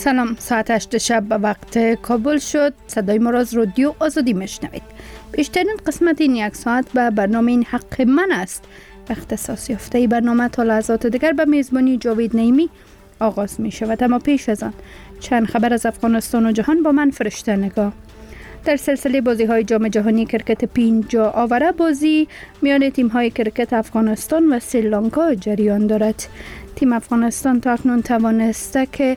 سلام، ساعت 8 شب به وقت کابل شد. صدای ما را از رادیو آزادی میشنوید. بیشترین قسمت این یک ساعت به برنامه این حق من است. اختصاص یافته برنامه تا لحظات دیگر به میزبانی جاوید نعیمی آغاز می شود. اما پیش از آن چند خبر از افغانستان و جهان با من فرشته نگاه. در سلسله بازی های جام جهانی کرکت 5 آوره بازی میان تیم های کرکت افغانستان و سریلانکا جریان دارد. تیم افغانستان تا اکنون توانسته که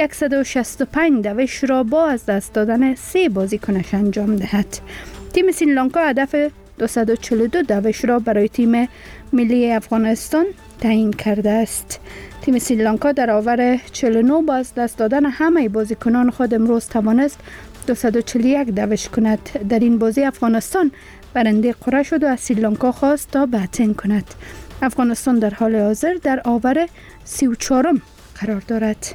165 دوش را با از دست دادن 3 بازیکنش انجام دهد. تیم سریلانکا هدف 242 دوش را برای تیم ملی افغانستان تعیین کرده است. تیم سریلانکا در آور 49 با از دست دادن همه بازیکنان خود امروز توانست 241 دوش کند. در این بازی افغانستان برنده قرعه شد و از سریلانکا خواست تا بتین کند. افغانستان در حال حاضر در آور 34 قرار دارد.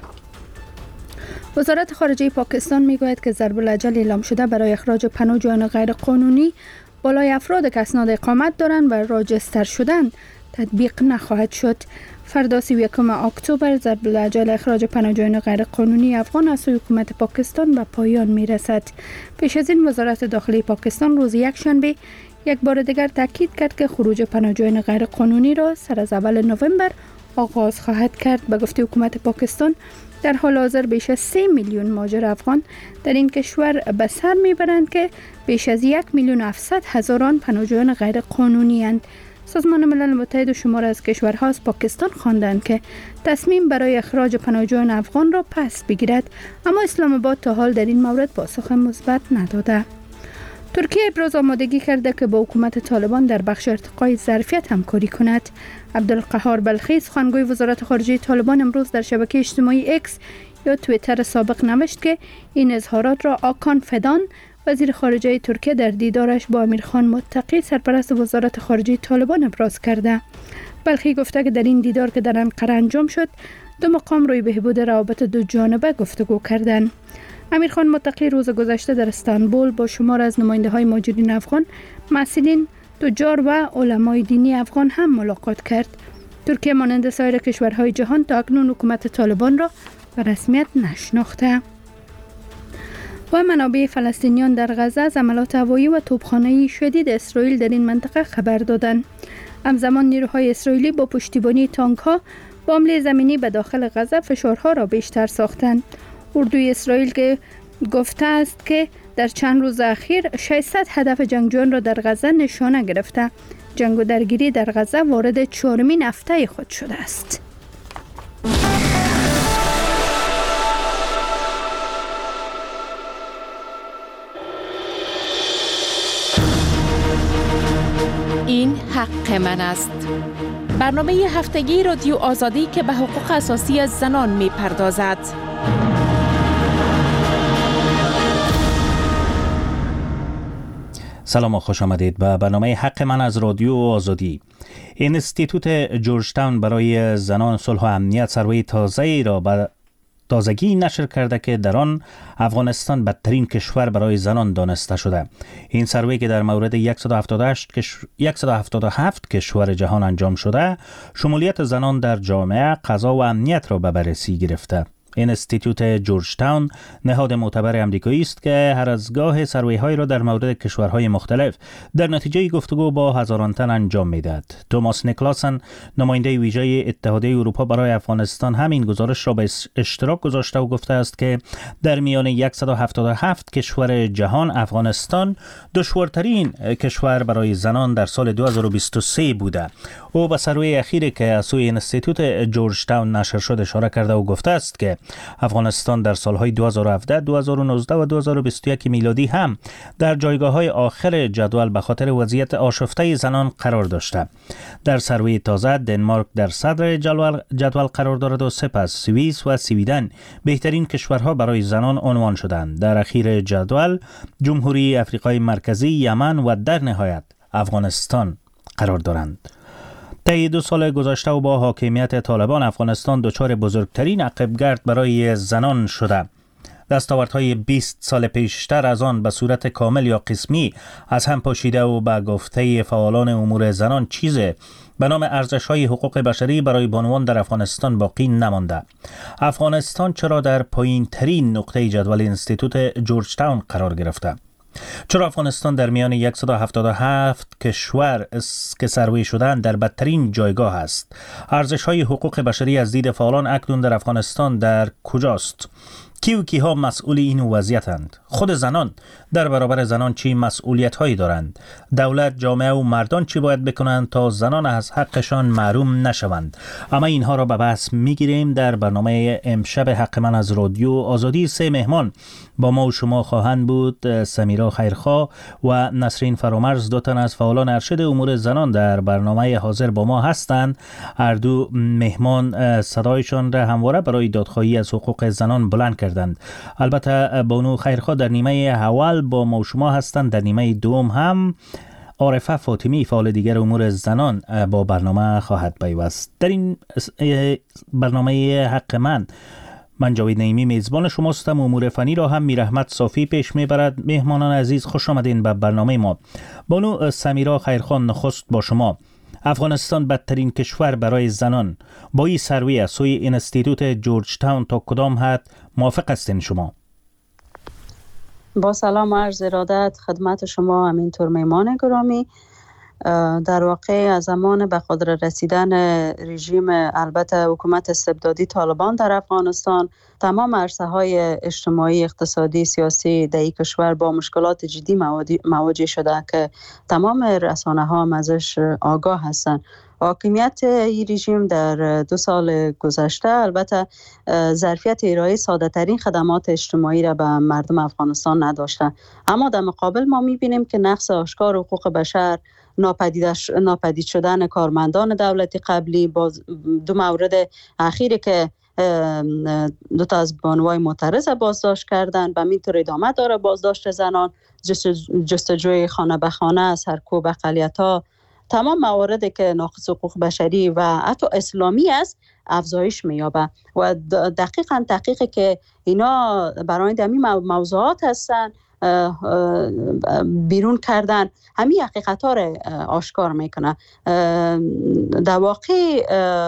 وزارت خارجه پاکستان میگوید که ضرب الاجل اعلام شده برای اخراج پناهجویان غیر قانونی بالای افراد که اسناد اقامت دارند و راجستر شدن تطبیق نخواهد شد. فردا 31 اکتبر ضرب الاجل اخراج پناهجویان غیر قانونی افغان از سوی حکومت پاکستان به پایان میرسد. پیش از این وزارت داخلی پاکستان روز یکشنبه یک بار دیگر تاکید کرد که خروج پناهجویان غیر قانونی را سر از اول نوامبر آغاز خواهد کرد. به گفته حکومت پاکستان در حال حاضر بیش از 3 میلیون مهاجر افغان در این کشور به سر میبرند که بیش از 1,700,000 پناهجویان غیر قانونی اند. سازمان ملل متحد و شمار از کشورها از پاکستان خواندند که تصمیم برای اخراج پناهجویان افغان را پس بگیرد، اما اسلام آباد تا حال در این مورد پاسخ مثبت نداده. ترکیه ابراز آمادگی کرده که با حکومت طالبان در بخش ارتقای ظرفیت همکاری کند. عبدالقهار بلخی سخنگوی وزارت خارجه طالبان امروز در شبکه اجتماعی اکس یا توییتر سابق نوشت که این اظهارات را آکان فدان وزیر خارجه ترکیه در دیدارش با امیرخان متقی سرپرست وزارت خارجه طالبان ابراز کرده. بلخی گفته که در این دیدار که در انقره انجام شد دو مقام روی بهبود روابط دو جانبه گفتگو کردند. امیرخان متقی روز گذشته در استانبول با شمار از نماینده‌های مهاجرین افغان، مسئولین، تجار و علمای دینی افغان هم ملاقات کرد. ترکیه مانند سایر کشورهای جهان تا اکنون حکومت طالبان را به رسمیت نشناخته. و منابع فلسطینیان در غزه از حملات هوایی و توپخانه‌ای شدید اسرائیل در این منطقه خبر دادند. همزمان نیروهای اسرائیلی با پشتیبانی تانک‌ها با حمله زمینی به داخل غزه فشارها را بیشتر ساختند. اردوی اسرائیل که گفته است که در چند روز اخیر 600 هدف جنگجویان را در غزه نشانه گرفته. جنگ و درگیری در غزه وارد 4مین هفته خود شده است. این حق من است. برنامه هفتگی رادیو آزادی که به حقوق اساسی زنان می پردازد. سلام و خوش آمدید به برنامه حق من از رادیو آزادی. اینستیتوت جورج تاون برای زنان صلح و امنیت سروی تازه‌ای را به تازگی نشر کرده که در آن افغانستان بدترین کشور برای زنان دانسته شده. این سروی که در مورد 177 کشور جهان انجام شده، شمولیت زنان در جامعه، قضا و امنیت را به بررسی گرفته. اینستیتوت جورج تاون نهاد معتبر آمریکایی است که هر از گاه سروی‌های را در مورد کشورهای مختلف در نتیجه گفتگو با هزاران تن انجام می‌دهد. توماس نیکلاسن، نماینده ویژه اتحادیه اروپا برای افغانستان، همین گزارش را به اشتراک گذاشته و گفته است که در میان 177 کشور جهان افغانستان دشوارترین کشور برای زنان در سال 2023 بوده. او به سروی اخیری که از سوی اینستیتوت جورج تاون نشر شده اشاره کرده و گفته است که افغانستان در سالهای 2017، 2019 و 2021 میلادی هم در جایگاه‌های آخر جدول به خاطر وضعیت آشفته زنان قرار داشته. در سروی تازه دنمارک در صدر جدول قرار دارد و سپس سوئیس و سویدن بهترین کشورها برای زنان عنوان شدند. در اخیر جدول جمهوری افریقای مرکزی، یمن و در نهایت افغانستان قرار دارند. طی 2 سال گذشته و با حاکمیت طالبان افغانستان دچار بزرگترین عقبگرد برای زنان شده. دستاوردهای 20 سال پیشتر از آن به صورت کامل یا قسمی از هم پاشیده و به گفته فعالان امور زنان چیزی به نام ارزش‌های حقوق بشری برای بانوان در افغانستان باقی نمانده. افغانستان چرا در پایین‌ترین نقطه جدول اینستیتوت جورج تاون قرار گرفته؟ چرا افغانستان در میان 177 کشور که سروی شدن در بدترین جایگاه است؟ ارزش‌های حقوق بشری از دید فعالان اکنون در افغانستان در کجاست؟ کی و کیها مسئول این وضعیتند؟ خود زنان در برابر زنان چی مسئولیت‌هایی دارند؟ دولت، جامعه و مردان چی باید بکنند تا زنان از حقشان محروم نشوند؟ اما اینها را به بحث می‌گیریم در برنامه امشب حق من از رادیو آزادی. 3 مهمان با ما و شما خواهند بود: سمیرا خیرخواه و نسرین فرامرز، 2 تن از فعالان ارشد امور زنان در برنامه حاضر با ما هستند. هر دو مهمان صدایشان را همواره برای دادخواهی از حقوق زنان بلند کردند. البته بانو خیرخواه در نیمه اول با ما و شما هستند، در نیمه دوم هم عارفه فاطمی، فعال دیگر امور زنان، با برنامه خواهد پیوست. در این برنامه حق من جاوید نعیمی میزبان شماستم. امور فنی را هم میرحمت صافی پیش میبرد. مهمانان عزیز، خوش آمدین به برنامه ما. بانو سمیرا خیرخواه، نخست با شما. افغانستان بدترین کشور برای زنان، با این سروی از سوی اینستیتوت جورج تاون تا کدام حد موافق هستین شما؟ با سلام و عرض ارادت خدمت شما، همینطور مهمان گرامی. در واقع از زمان به قدرت رسیدن رژیم، البته حکومت استبدادی طالبان در افغانستان، تمام عرصه‌های اجتماعی، اقتصادی، سیاسی در این کشور با مشکلات جدی مواجه شده که تمام رسانه‌ها هم ازش آگاه هستند. حاکمیت این رژیم در 2 سال گذشته البته ظرفیت ارائه ساده ترین خدمات اجتماعی را به مردم افغانستان نداشته، اما در مقابل ما می‌بینیم که نقض آشکار حقوق بشر، ناپدید شدن کارمندان دولتی قبلی، باز 2 مورد اخیری که 2 تا از بانوای معترض بازداشت کردن، و همینطور ادامه داره بازداشت زنان، جستجوی خانه به خانه، سرکوب اقلیت‌ها، تمام مواردی که ناقض حقوق بشری و حتی اسلامی است افزایش می‌یابه. و دقیقاً تحقیقی که اینا برای دمی موضوعات هستن بیرون کردن، همین حقیقت‌ها را آشکار میکنه. در واقع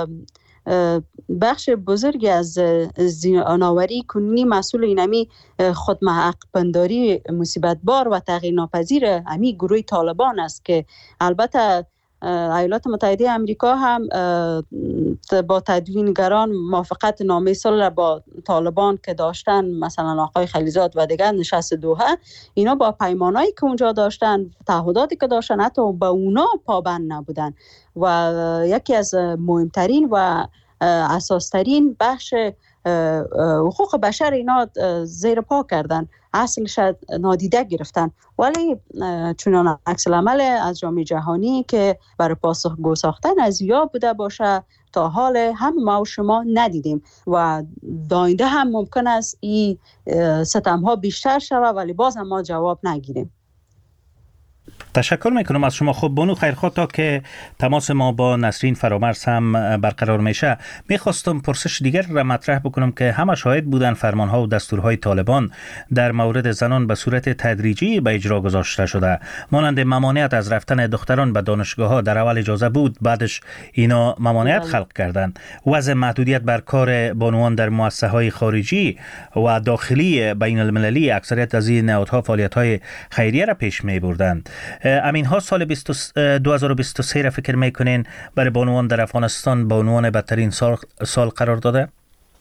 بخش بزرگی از زیان‌آوری کنونی مسئول اینمی خودمحق پنداری مصیبت بار و تغییر ناپذیر همین گروه طالبان است که البته ایالات متحده آمریکا هم با تدوینگران موافقت نامه صلح را با طالبان که داشتن، مثلا آقای خلیزاد و دیگر، نشست دوحه، اینا با پیمانایی که اونجا داشتن، تعهداتی که داشتن، حتی با اونا پابند نبودن. و یکی از مهمترین و اساسترین بخش حقوق بشر اینا زیر پا کردن، اصلش نادیده گرفتن. ولی چنان عکس العمل از جامعه جهانی که برای پاسخگو ساختن از یا بوده باشه تا حال هم ما و شما ندیدیم و داینده هم ممکن است این ستم ها بیشتر شود، ولی باز هم ما جواب نگیریم. تشکر میکنم از شما. خب بانو خیرخواه، تا که تماس ما با نسرین فرامرز هم برقرار میشه، میخواستم پرسش دیگر را مطرح بکنم که همه شاهد بودن فرمانها و دستورهای طالبان در مورد زنان به صورت تدریجی به اجرا گذاشته شده. مانند ممانعت از رفتن دختران به دانشگاه ها، در اول اجازه بود، بعدش اینا ممانعت خلق کردند. وضع محدودیت بر کار بانوان در مؤسسه های خارجی و داخلی بین المللی، اکثریت از این نهادها فعالیت های خیریه را پیش می بردند. امین ها سال 2023 را فکر میکنین برای بانوان در افغانستان بانوان بدترین سال قرار داده؟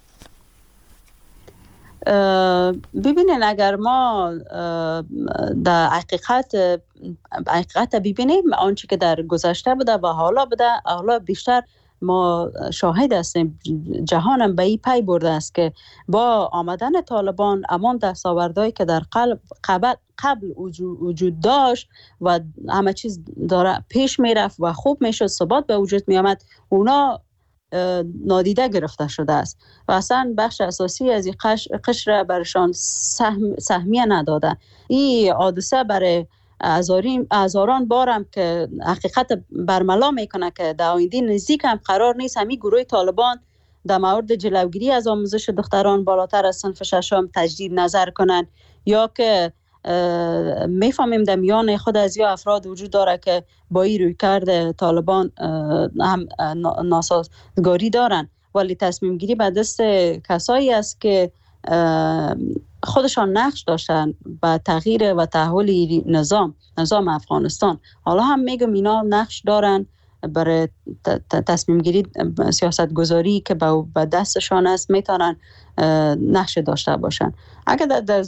ببینین، اگر ما در حقیقت ببینیم آنچه که در گذشته بوده و حالا بیشتر ما شاهد هستیم، جهانم به این پی برده است که با آمدن طالبان امان دستاوردهایی که در قبل وجود داشت و همه چیز داره پیش میرفت و خوب میشد، ثبات به وجود می آمد، اونا نادیده گرفته شده است و اصلا بخش اساسی از این قشر برشان سهمیه نداده. این حادثه برای هزاران بارم که حقیقت برملا میکنه که در آینده نزدیک هم قرار نیست همین گروه طالبان در مورد جلوگیری از آموزش دختران بالاتر از صنف ششم تجدید نظر کنن، یا که میفهمیم در میان خود از یا افراد وجود داره که با این رویکرد طالبان هم ناسازگاری دارن، ولی تصمیم گیری به دست کسایی است که خودشان نقش داشتن به تغییر و تحول نظام افغانستان. حالا هم میگم اینا نقش دارن برای تصمیم گیری، سیاست گذاری که به دستشان است میتونن نقش داشته باشن. اگر در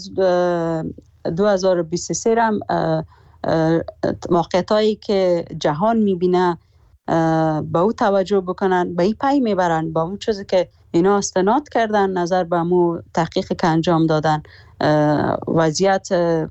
2023 هم موقعیت هایی که جهان میبینه به او توجه بکنن، به این پی میبرن، با اون چیزی که اینا استناد کردن نظر به مو تحقیق که انجام دادن، وضعیت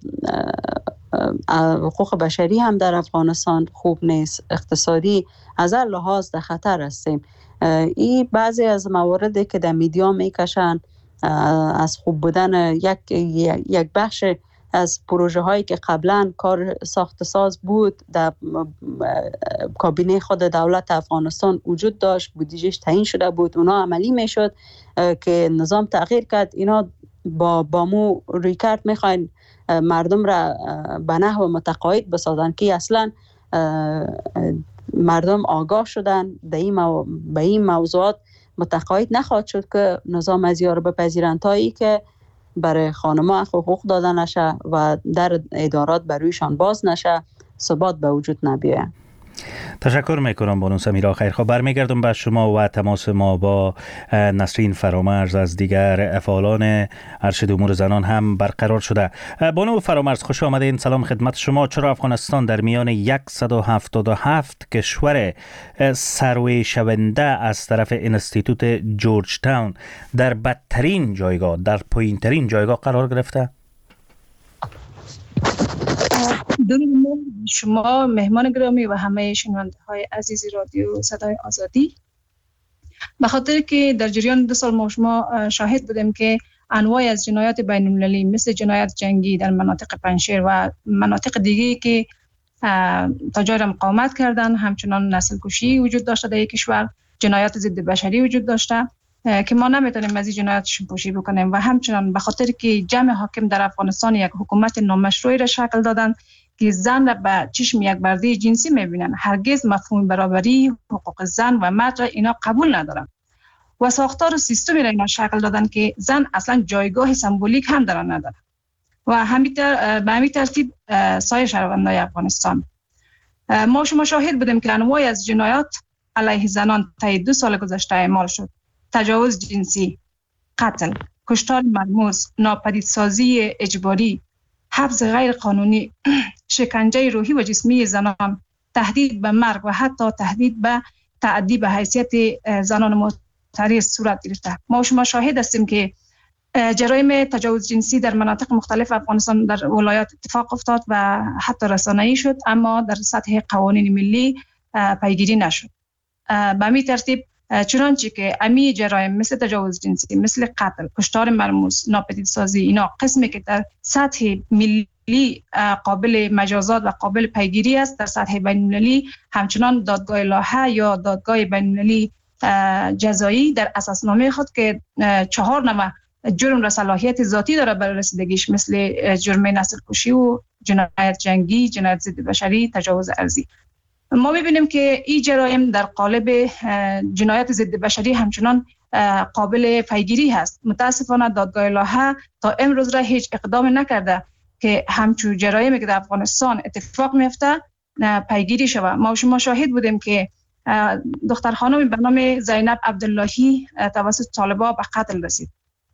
حقوق بشری هم در افغانستان خوب نیست، اقتصادی از هر لحاظ در خطر هستیم. این بعضی از مواردی که در میدیا میکشن از خوب بودن یک بخش از پروژه هایی که قبلا کار ساخت ساز بود در کابینه خود دولت افغانستان وجود داشت، بودجهش تعیین شده بود، اونا عملی میشد که نظام تغییر کرد. اینا با مو روی کرد میخواین مردم را به نحو متقاعد بسازن که اصلا مردم آگاه شدن به این موضوعات متقاعد نخواهد شد که نظام از یار بپذیرند تا ای که برای خانم‌ها حقوق داده نشه و در ادارات برویشان باز نشه، ثبات به وجود نبیه. تشکر میکنم بانو سمیرا خیرخواه. برمیگردم به شما و تماس ما با نسرین فرامرز از دیگر فعالان ارشد امور زنان هم برقرار شده. بانو فرامرز خوش آمدین. سلام خدمت شما. چرا افغانستان در میان 177 کشور سروی شونده از طرف انستیتوت جورج تاون در بدترین جایگاه، در پایین‌ترین جایگاه قرار گرفته؟ درود شما مهمان گرامی و همه شنونده های عزیز رادیو صدای آزادی. به خاطر که در جریان 2 سال ما شما شاهد بودیم که انواع از جنایات بین المللی مثل جنایت جنگی در مناطق پنجشیر و مناطق دیگه که تاجر مقاومت کردن، همچنان نسل کشی وجود داشته در کشور، جنایات ضد بشری وجود داشته که ما نمیتونیم از این جنایاتشون پوشی بکنیم، و همچنان به خاطر که جمع حاکم در افغانستان یک حکومت نامشروعی را شکل دادن که زن را به چشم یک برده جنسی میبینن، هرگز مفهوم برابری، حقوق زن و مرد را اینا قبول ندارن و ساختار و سیستمی را اینا شکل دادن که زن اصلا جایگاه سمبولیک هم در آن نداره و به همین ترتیب سایر شهروندان افغانستان. ما شما شاهد بودیم که انواع از جنایات علیه زنان طی 2 سال گذشته اعمال شد: تجاوز جنسی، قتل، کشتار ملموس، ناپدیدسازی اجباری، حبس غیر قانونی، شکنجه روحی و جسمی زنان، تهدید به مرگ و حتی تهدید به تعدی به حیثیت زنان معترض صورت گرفته. ما شما شاهد هستیم که جرایم تجاوز جنسی در مناطق مختلف افغانستان در ولایات اتفاق افتاد و حتی رسانه‌ای شد، اما در سطح قوانین ملی پیگیری نشد. به همین ترتیب چنانچه که امی جرایم مثل تجاوز جنسی، مثل قتل، کشتار ملموس، ناپدیدسازی، اینا قسمی که در سطح ملی قابل مجازات و قابل پیگیری است، در سطح بین‌المللی همچنان دادگاه لاهه یا دادگاه بین‌المللی جزایی در اساسنامه خود که 4 نوع جرم را صلاحیت ذاتی داره برای رسیدگیش، مثل جرم نسل کشی و جنایت جنگی، جنایت ضد بشری، تجاوز ارضی. ما می‌بینیم که این جرایم در قالب جنایت ضد بشری همچنان قابل پیگیری هست. متاسفانه دادگاه لاهه تا امروز را هیچ اقدام نکرده که همچون جرایمی که در افغانستان اتفاق میفته پیگیری شود. ما شما شاهد بودیم که دختر خانم به نام زینب عبداللهی توسط طالبان به قتل رسید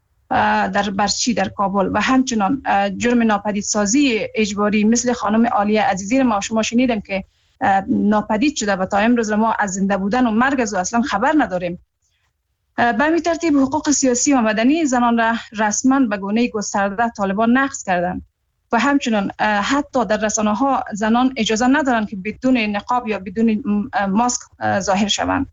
در برچی در کابل، و همچنان جرم ناپدیدسازی اجباری مثل خانم عالیه عزیزی ما شما شنیدیم که ناپدید شده و تا امروز ما از زنده بودن و مرگ از او اصلا خبر نداریم. به همین ترتیب حقوق سیاسی و مدنی زنان را رسما به گونه گسترده طالبان نقض کردند و همچنان حتی در رسانه‌ها زنان اجازه ندارند که بدون نقاب یا بدون ماسک ظاهر شوند.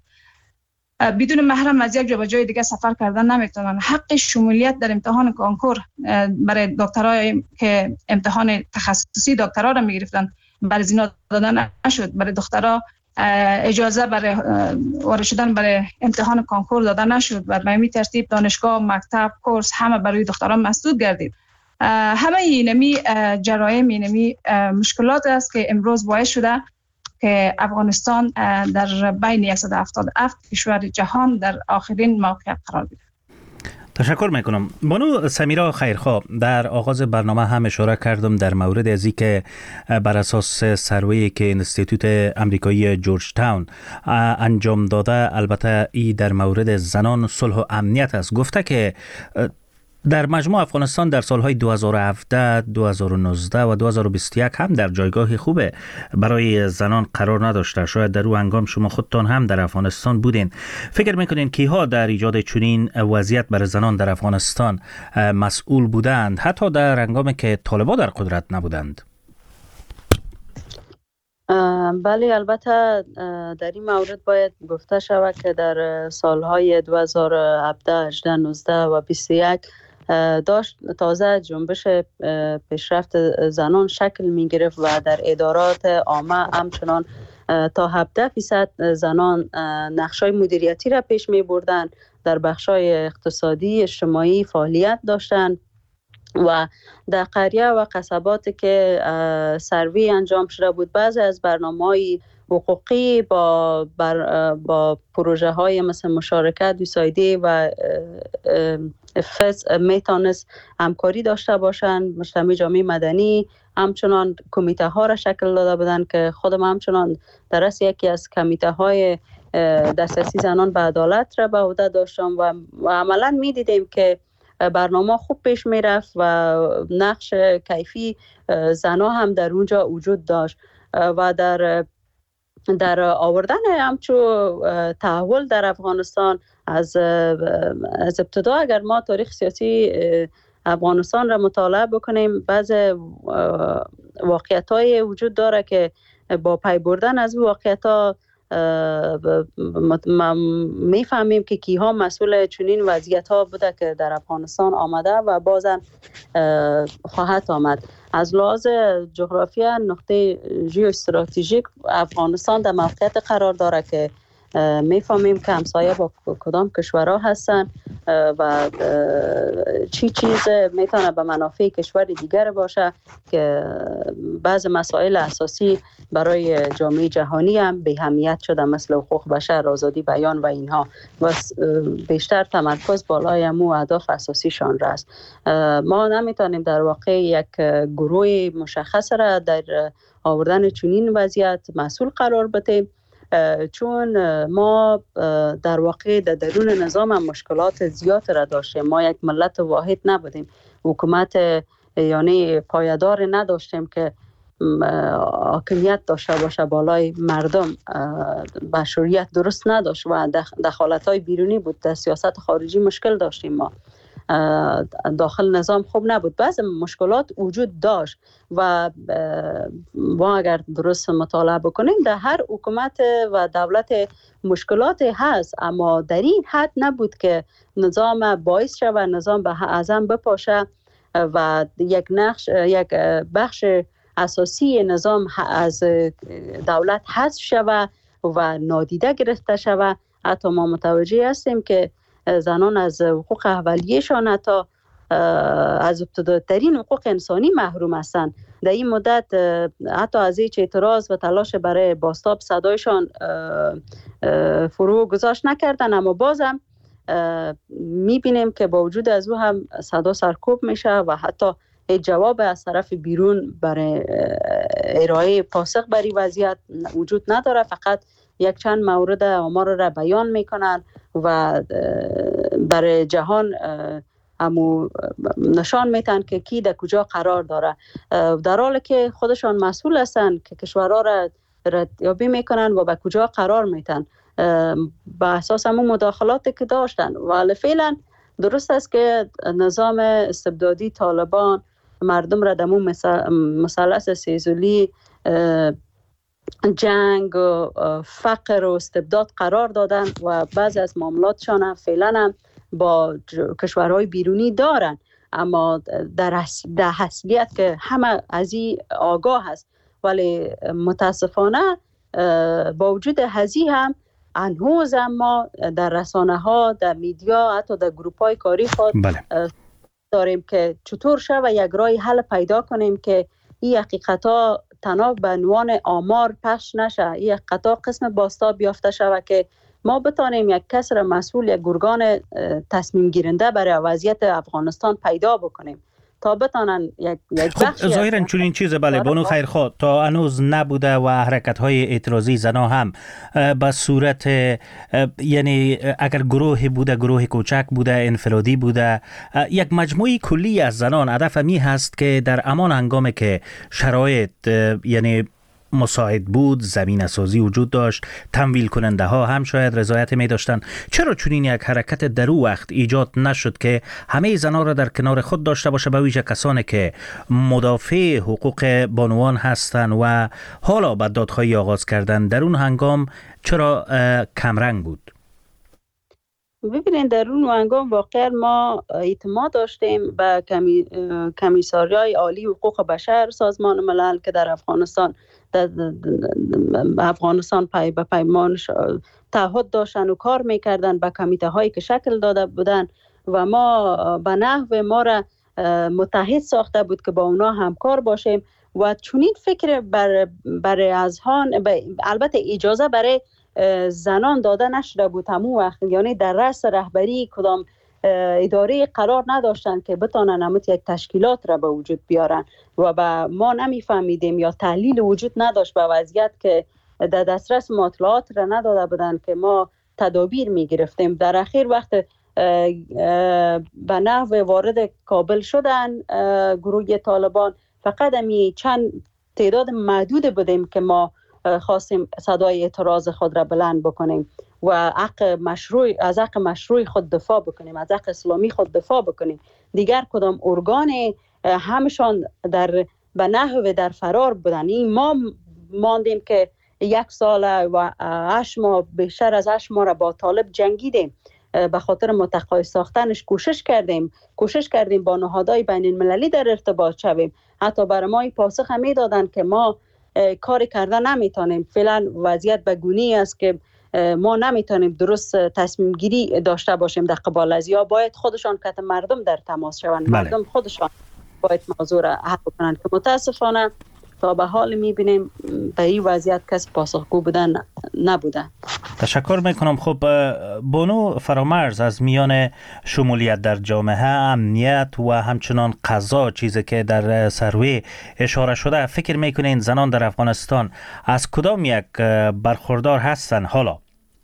بدون محرم از یک جا به جای دیگه سفر کردن نمیتونن. حق شمولیت در امتحان کنکور برای دکترای که امتحان تخصصی دکترا را میگرفتن برای زینا دادن نشد. برای دخترها اجازه برای وارد شدن برای امتحان کنکور داده نشد و به این ترتیب دانشگاه، مکتب، کورس همه برای دختران مسدود گردید. همه اینمی جرایم، اینمی مشکلات است که امروز باعث شده که افغانستان در بین 177 کشور جهان در آخرین موقعیت قرار بگیرد. تشکر میکنم. بانو سمیرا خیرخواه، در آغاز برنامه هم اشاره کردم در مورد از اینکه بر اساس سروی که انستیتوت امریکایی جورج تاون انجام داده، البته ای در مورد زنان، صلح و امنیت است، گفته که در مجموع افغانستان در سالهای 2017، 2019 و 2021 هم در جایگاه خوبه برای زنان قرار نداشته. شاید در او هنگام شما خودتان هم در افغانستان بودین. فکر میکنین کیها در ایجاد چنین وضعیت برای زنان در افغانستان مسئول بودند، حتی در هنگامی که طالبان در قدرت نبودند؟ بله، البته در این مورد باید گفته شود که در سالهای 2017، 18، 19 و 21 داشت تازه جنبش پیشرفت زنان شکل می گرفت و در ادارات عامه همچنان تا 17% زنان نقشای مدیریتی را پیش می بردن، در بخشای اقتصادی اجتماعی فعالیت داشتند و در قریه و قصباتی که سروی انجام شده بود، بعضی از برنامه‌های حقوقی با پروژه های مثل مشارکت دوسایده و میتونست همکاری داشته باشند. مجتمع جامعه مدنی همچنان کمیته ها را شکل داده بودند که خودم همچنان در اصل یکی از کمیته های دسترسی زنان به عدالت را به عهده داشتم و عملا می دیدیم که برنامه خوب پیش می رفت و نقش کیفی زنها هم در اونجا وجود داشت و در آوردن همچو تحول در افغانستان از ابتدا اگر ما تاریخ سیاسی افغانستان را مطالعه بکنیم، بعض واقعیت‌های وجود داره که با پی بردن از واقعیت‌ها میفهمیم که کیها مسئول چنین وضعیت‌ها بوده که در افغانستان آمده و بازم خواهد آمد. از لحاظ جغرافیا نقطه ژئواستراتژیک افغانستان در موقعیت قرار داره که میفهمیم که همسایه با کدام کشورها هستن و چی چیز میتونه به منافع کشور دیگر باشه که بعض مسائل اساسی برای جامعه جهانی هم به اهمیت شده، مثل حقوق بشر، آزادی بیان و اینها، و بیشتر تمرکز بالای مو اهداف اساسیشان است. ما نمیتونیم در واقع یک گروه مشخص را در آوردن چنین وضعیت مسئول قرار بدیم، چون ما در واقع در درون نظام هم مشکلات زیاد را داشتیم. ما یک ملت واحد نبودیم، حکومت یعنی پایدار نداشتیم که حاکمیت داشته باشه بالای مردم. مشروعیت درست نداشت و دخالت‌های بیرونی بود. در سیاست خارجی مشکل داشتیم، ما داخل نظام خوب نبود. بعض مشکلات وجود داشت و ما اگر درست مطالعه بکنیم در هر حکومت و دولت مشکلات هست، اما در این حد نبود که نظام باعث شد و نظام به ازم بپاشه و یک بخش اساسی نظام از دولت حذف شود و نادیده گرفته شود. حتی ما متوجه هستیم که زنان از حقوق اولیه‌شان حتی از ابتدایی‌ترین حقوق انسانی محروم هستند. در این مدت حتی از هیچ اعتراض و تلاش برای بازتاب صدایشان فرو گذاشت نکردن، اما بازم میبینیم که با وجود از او هم صدا سرکوب میشه و حتی جواب از طرف بیرون برای ارائه پاسخ برای وضعیت وجود نداره. فقط یک چند مورد آمار را بیان میکنن و برای جهان همو نشان میتن که کی در کجا قرار داره، در حالی که خودشان مسئول هستن که کشورها را ردیابی میکنن و به کجا قرار میتن به اساس همون مداخلاتی که داشتن. ولی فعلا درست است که نظام استبدادی طالبان مردم را در مثلث سه‌ضلعی جنگ و فقر و استبداد قرار دادن و بعضی از معاملاتشان هم فعلا هم با کشورهای بیرونی دارن، اما در حسلیت که همه از این آگاه هست، ولی متاسفانه با وجود هزی هم هنوز ما در رسانه ها، در میدیا، حتی در گروپ های کاری خود داریم که چطور شد و یک راه حل پیدا کنیم که این حقیقتا تنها به عنوان آمار پخش نشه، این حقیقتا قسم باستا بیافته شود که ما بتانیم یک کس را مسئول، یک گرگان تصمیم گیرنده برای وضعیت افغانستان پیدا بکنیم تا بتانن یک خب ظاهرا چون این چیز بله بانو خیرخواه تا هنوز نبوده و حرکت‌های اعتراضی زنا هم به صورت یعنی اگر گروه بوده، گروه کوچک بوده، انفرادی بوده، یک مجموعه کلی از زنان، هدف می هست که در امان هنگامی که شرایط یعنی مساعد بود، زمین سازی وجود داشت، تمویل کننده ها هم شاید رضایت می داشتن، چرا چنین یک حرکت در او وقت ایجاد نشد که همه زنان را در کنار خود داشته باشه، به ویژه کسانی که مدافع حقوق بانوان هستند و حالا به دادخواهی آغاز کردن در اون هنگام چرا کمرنگ بود؟ ببینید در اون هنگام واقعا ما اعتماد داشتیم به کمیساریای عالی حقوق بشر سازمان ملل که در افغانستان پای به پیمان تعهد داشتن و کار میکردن، به کمیته هایی که شکل داده بودن و ما به نحو ما را متحد ساخته بود که با اونا همکار باشیم و چنین فکر برای اذهان، البته اجازه برای زنان داده نشده بود همون وقت، یعنی در رأس رهبری کدام اداره قرار نداشتن که بتانن همت یک تشکیلات را به وجود بیارن و ما نمیفهمیدیم یا تحلیل وجود نداشت به وضعیت که در دسترس مطالعات را نداده بودن که ما تدابیر میگرفتیم. در اخیر وقت به نحو وارد کابل شدن گروه طالبان، فقط همی چند تعداد محدود بودیم که ما خواستیم صدای اعتراض خود را بلند بکنیم و از حق مشروع خود دفاع بکنیم، از حق اسلامی خود دفاع بکنیم. دیگر کدام ارگان همشان به نحو در فرار بودن. این ما ماندیم که 1 سال و 8 ماه، بیشتر از 8 ماه را با طالب جنگیدیم، به خاطر متقاعد ساختنش کوشش کردیم با نهادهای بین المللی در ارتباط شویم. حتی برای ما پاسخ هم دادن که ما کاری کردن نمیتونیم، فعلا وضعیت به گونه‌ای است که ما نمیتونیم درست تصمیم گیری داشته باشیم در قبال از، یا باید خودشان کت مردم در تماس شوند. مردم خودشان باید موضوع را حل کنند که متاسفانه تا به حال میبینیم به این وضعیت کس پاسخگو بودن نبوده. تشکر میکنم. خب بانو فرامرز، از میان شمولیت در جامعه، امنیت و همچنان قضا، چیزی که در سروی اشاره شده، فکر میکنین زنان در افغانستان از کدام یک برخوردار هستن حالا؟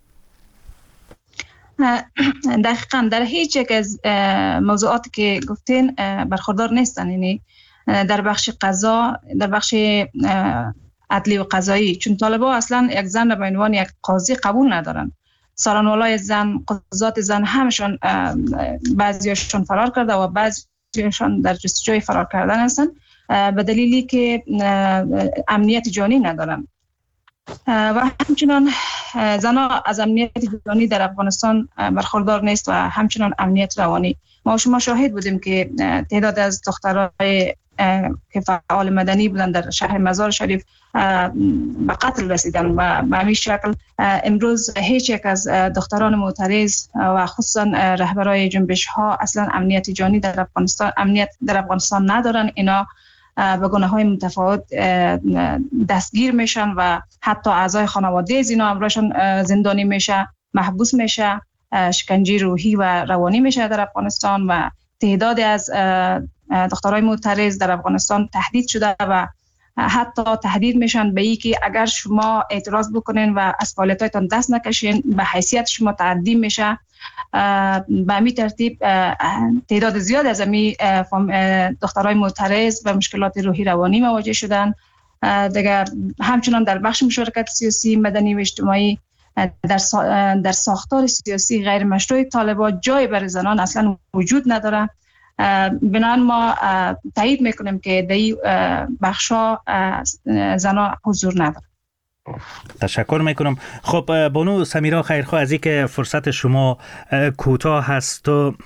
دقیقاً در هیچ یک از موضوعاتی که گفتین برخوردار نیستن، یعنی در بخش قضا، در بخش عدلی و قضایی، چون طالبان اصلا یک زن را به عنوان یک قاضی قبول ندارن. سارانوالای زن، قضات زن همشون بعضیشون فرار کرده و بعضیشون در جستجوی فرار کردن هستن به دلیلی که امنیت جانی ندارن و همچنان زنها از امنیت جانی در افغانستان برخوردار نیست و همچنان امنیت روانی. ما شما شاهد بودیم که تعداد از دخترای که فعال مدنی بودن در شهر مزار شریف به قتل رسیدن و به همین شکل امروز هیچ یک از دختران معترض و خصوصا رهبرای جنبش ها اصلا امنیت جانی در افغانستان ندارن. اینا به گناه‌های متفاوت دستگیر میشن و حتی اعضای خانواده از اینا امرشون زندانی میشه، محبوس میشه، شکنجه روحی و روانی میشه در افغانستان و تعدادی از دخترای معترض در افغانستان تهدید شده و حتی تهدید میشن به اینکه اگر شما اعتراض بکنین و از فعالیتاتون دست نکشین به حیثیت شما تعدی میشه. به همین ترتیب تعداد زیاد از دخترای معترض به مشکلات روحی روانی مواجه شدن. دیگر همچنان در بخش مشارکت سیاسی، مدنی و اجتماعی در ساختار سیاسی غیر مشروع طالبان جای برای زنان اصلا وجود نداره. بنابراین ما تایید میکنیم که در این بخشا زنان حضور نداره. تشکر میکنم. خب بانو سمیرا خیرخواه، از اینکه فرصت شما کوتاه هست و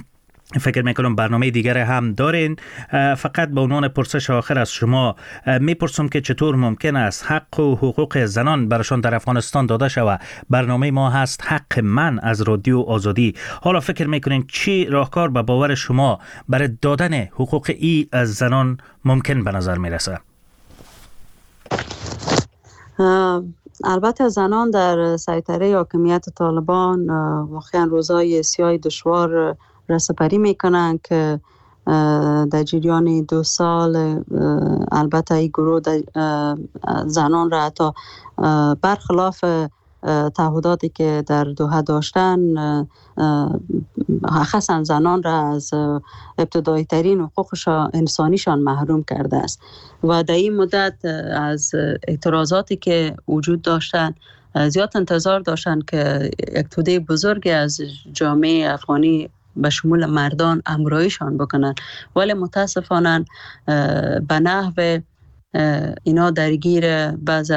فکر میکنم برنامه دیگر هم دارین. فقط به عنوان پرسش آخر از شما میپرسم که چطور ممکن است حق و حقوق زنان برشان در افغانستان داده شود. برنامه ما هست حق من از رادیو آزادی. حالا فکر میکنین چی راهکار به باور شما برای دادن حقوق ای از زنان ممکن به نظر میرسه؟ البته زنان در سیطره حاکمیت طالبان واقعا روزهای سیاه دشوار رسپری میکنن که در جریان 2 سال البته این گروه زنان را حتی برخلاف تعهداتی که در دوحه داشتن خاصا زنان را از ابتدایی ترین حقوق انسانیشان محروم کرده است و در این مدت از اعتراضاتی که وجود داشتن زیاد انتظار داشتن که یک توده بزرگ از جامعه افغانی به شمول مردان همراهیشان بکنن، ولی متاسفانه به نحو اینا درگیر بعض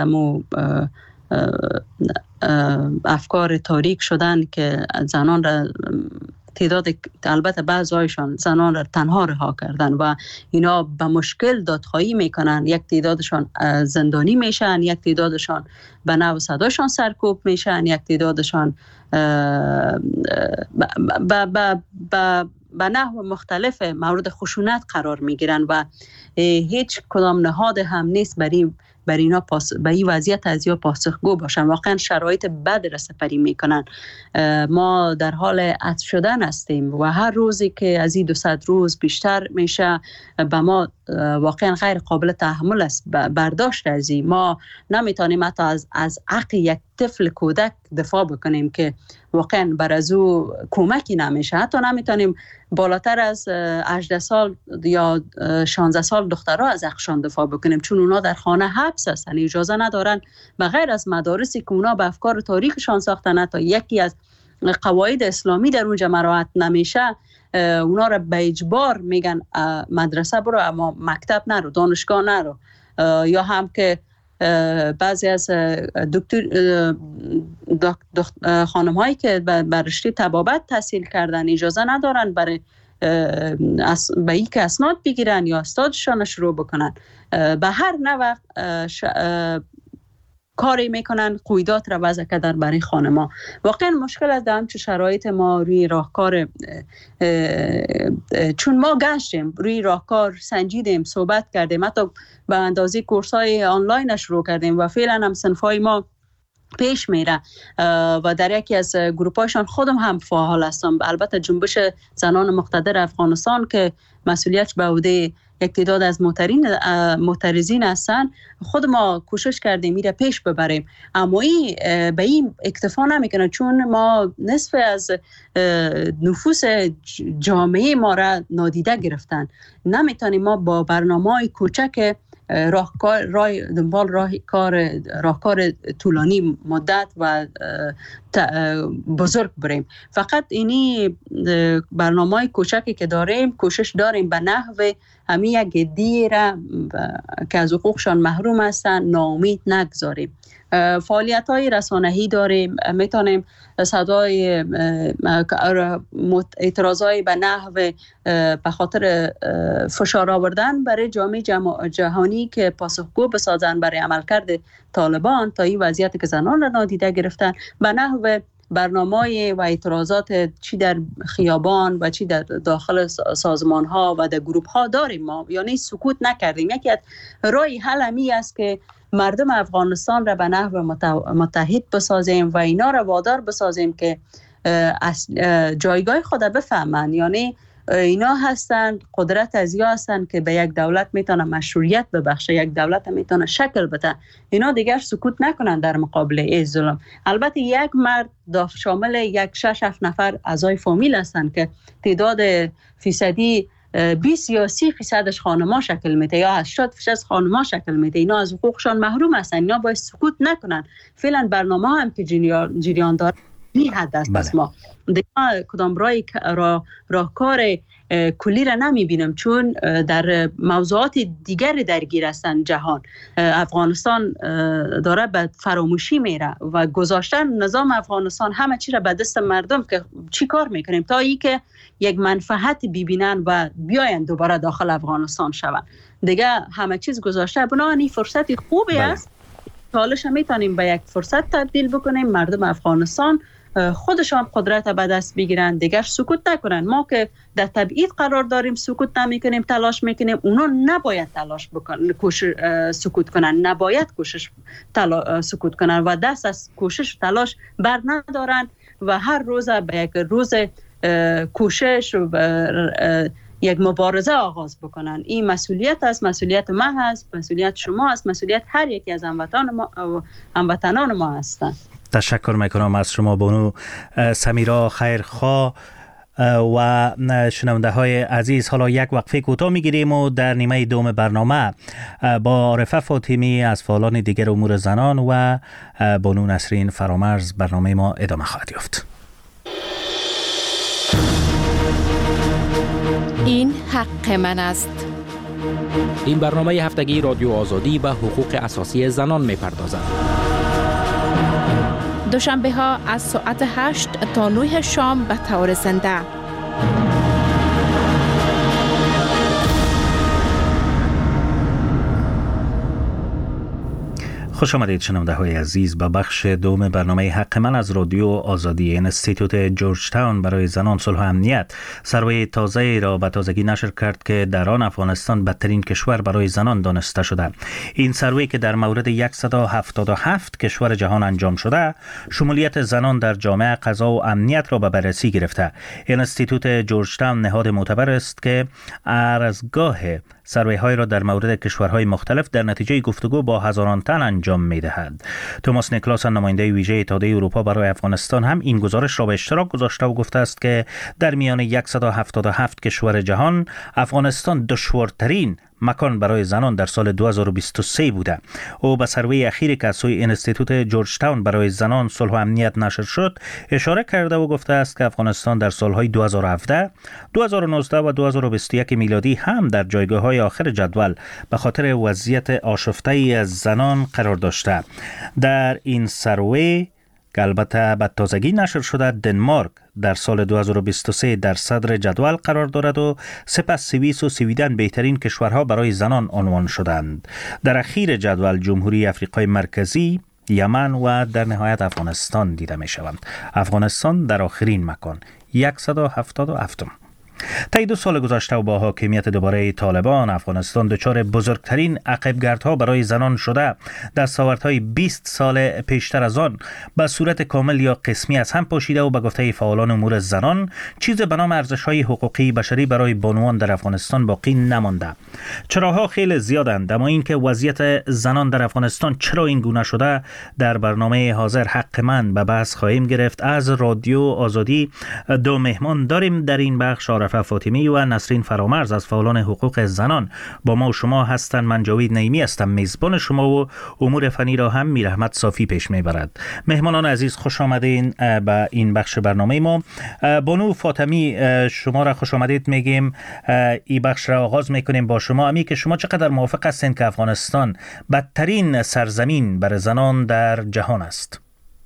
افکار تاریک شدن که زنان را تعداد البته بعضیشان زنان را تنها رها کردن و اینا به مشکل دادخواهی میکنن. یک تعدادشان زندانی میشن، یک تعدادشان به نحو صداشان سرکوب میشن، یک تعدادشان به نحو مختلف مورد خشونت قرار میگیرن و هیچ کدام نهاد هم نیست بر اینا به این وضعیت از یا پاسخگو باشن. واقعا شرایط بد را سپری میکنن. ما در حال عطف شدن هستیم و هر روزی که از این 200 روز بیشتر میشه به ما واقعا غیر قابل تحمل است. برداشت از این ما نمیتونیم حتی از حق یک طفل کودک دفاع بکنیم که واقعا بر از او کمکی نمیشه. حتی نمیتونیم بالاتر از 18 سال یا 16 سال دخترها از حقشان دفاع بکنیم، چون اونا در خانه حبس هستن، اجازه ندارن بغیر از مدارسی که اونا به افکار تاریخشان ساختن تا یکی از قواعد اسلامی در اونجا مراعات نمیشه، اونا را به اجبار میگن مدرسه برو اما مکتب نرو، دانشگاه نرو. یا هم که بعضی از خانم هایی که بر رشته طبابت تحصیل کردن اجازه ندارن برای به این که اسناد بگیرن یا استادشان شروع بکنن. به هر نوع کاری میکنن قیودات را وضع کردن برای خانما. واقعا مشکل است در همچه شرایط ما روی راهکار، چون ما گشتیم روی راهکار سنجیدیم، صحبت کردیم، حتی به اندازه کورس‌های آنلاین شروع کردیم و فعلا هم صنفای ما پیش میره و در یکی از گروپاشان خودم هم فعال هستم. البته جنبش زنان مقتدر افغانستان که مسئولیتش به عهده یک تعداد از معترضین هستن، خود ما کوشش کردیم میره پیش ببریم، اما به این اکتفا نمیکنه، چون ما نصف از نفوس جامعه ما را نادیده گرفتن. نمیتونیم ما با برنامه‌های کوچک راهکار طولانی مدت و بزرگ بریم. فقط اینی برنامه‌های کوچکی که داریم کوشش داریم به نحو همین یک عده را که از حقوقشان محروم هستن ناامید نگذاریم. فعالیت‌های رسانه‌ای داریم، میتونیم صدای اعتراضای به نحو به خاطر فشار آوردن برای جامعه جهانی که پاسخگو بسازن برای عملکرد طالبان تا این وضعیتی که زنان را نادیده گرفتن، به نحو برنامه‌های و اعتراضات چی در خیابان و چی در داخل سازمان‌ها و در گروپ‌ها داریم. ما یعنی سکوت نکردیم. یکی از راه حل همی است که مردم افغانستان را به نحو متحد بسازیم و اینا را وادار بسازیم که جایگاه خود بفهمن. یعنی اینا هستن قدرت از یا هستن که به یک دولت میتونه مشروعیت ببخشه، یک دولت میتونه شکل بده. اینا دیگر سکوت نکنن در مقابل این ظلم. البته یک مرد شامل یک 6-7 نفر اعضای فامیل هستن که تعداد فیصدی 20 یا 30% خانم‌ها شکل میده یا 80% خانم‌ها شکل میده. اینا از حقوقشان محروم هستن. اینا باید سکوت نکنن. فعلا برنامه هم که جریان داره این حد است. بله. ما دیگه کدام راهکار کلی را نمیبینم، چون در موضوعات دیگری درگیر هستند جهان. افغانستان داره به فراموشی میره و گذاشتن نظام افغانستان همه چی را به دست مردم که چی کار میکنیم تا ای که یک منفعت ببینن و بیاین دوباره داخل افغانستان شون. دیگه همه چیز گذاشته، بنابراین فرصت خوبی است. حالش میتونیم به یک فرصت تبدیل بکنیم. مردم افغانستان خودشان قدرت به دست بگیرن، دیگر سکوت نکنن. ما که در تبعید قرار داریم سکوت نمیکنیم، تلاش میکنیم. اونا نباید تلاش بکنن، سکوت کنن، نباید سکوت کنن و دست از کوشش تلاش بر ندارن و هر روز به یک روز کوشش و یک مبارزه آغاز بکنن. این مسئولیت است، مسئولیت من هست، مسئولیت شما است، مسئولیت هر یکی از هموطنان ما هستند. تشکر میکنم از شما بانو سمیرا خیرخواه و شنونده های عزیز. حالا یک وقفه کوتاه میگیریم و در نیمه دوم برنامه با عارفه فاطمی از فعالان دیگر امور زنان و بانو نسرین فرامرز برنامه ما ادامه خواهد یافت. این حق من است. این برنامه هفتگی رادیو آزادی به حقوق اساسی زنان میپردازد. دوشنبه ها از ساعت 8 تا 9 شام به طور زنده. خوش آمدید شنونده های عزیز به بخش دوم برنامه حق من از رادیو آزادی. انستیتوت جورج تاون برای زنان، صلح و امنیت سروی تازه را به تازگی نشر کرد که در آن افغانستان بدترین کشور برای زنان دانسته شده. این سروی که در مورد 177 کشور جهان انجام شده، شمولیت زنان در جامعه، قضا و امنیت را به بررسی گرفته. انستیتوت جورج تاون نهاد معتبر است که ارزگاه سروی های را در مورد کشورهای مختلف در نتیجه گفتگو با هزاران تن انجام می دهد. توماس نیکلاس، نماینده ویژه اتحادیه اروپا برای افغانستان، هم این گزارش را به اشتراک گذاشته و گفته است که در میان 177 کشور جهان افغانستان دشوارترین مکان برای زنان در سال 2023 بوده. او به سروی اخیری که از سوی انستیتوت جورج تاون برای زنان، صلح و امنیت نشر شد اشاره کرده و گفته است که افغانستان در سالهای 2017، 2019 و 2021 میلادی هم در جایگاه‌های آخر جدول به خاطر وضعیت آشفته‌ای از زنان قرار داشته. در این سروی که البته به تازگی نشر شده، دنمارک در سال 2023 در صدر جدول قرار دارد و سپس سوئیس و سویدن بهترین کشورها برای زنان عنوان شدند. در اخیر جدول جمهوری افریقای مرکزی، یمن و در نهایت افغانستان دیده می شوند. افغانستان در آخرین مکان 177. طی 2 سال گذشته و با حاکمیت دوباره طالبان، افغانستان دچار بزرگترین عقبگردها برای زنان شده. دستاوردهای 20 سال پیشتر از آن به صورت کامل یا قسمی از هم پاشیده و به گفته فعالان امور زنان چیز به نام ارزش‌های حقوقی بشری برای بانوان در افغانستان باقی نمانده. چراها خیلی زیادند، اما اینکه وضعیت زنان در افغانستان چرا این گونه شده در برنامه حاضر حق من به بحث خواهیم گرفت. از رادیو آزادی 2 مهمان داریم در این بخش، عارفه فاطمی و نسرین فرامرز از فعالان حقوق زنان با ما و شما هستند. من جاوید نعیمی هستم میزبان شما و امور فنی را هم میرحمت صافی پیش میبرد. مهمانان عزیز خوش آمدین به این بخش برنامه ما. بانو فاطمی شما را خوش آمدید میگیم. این بخش را آغاز میکنیم با شما. امی که شما چقدر موافق هستین که افغانستان بدترین سرزمین برای زنان در جهان است؟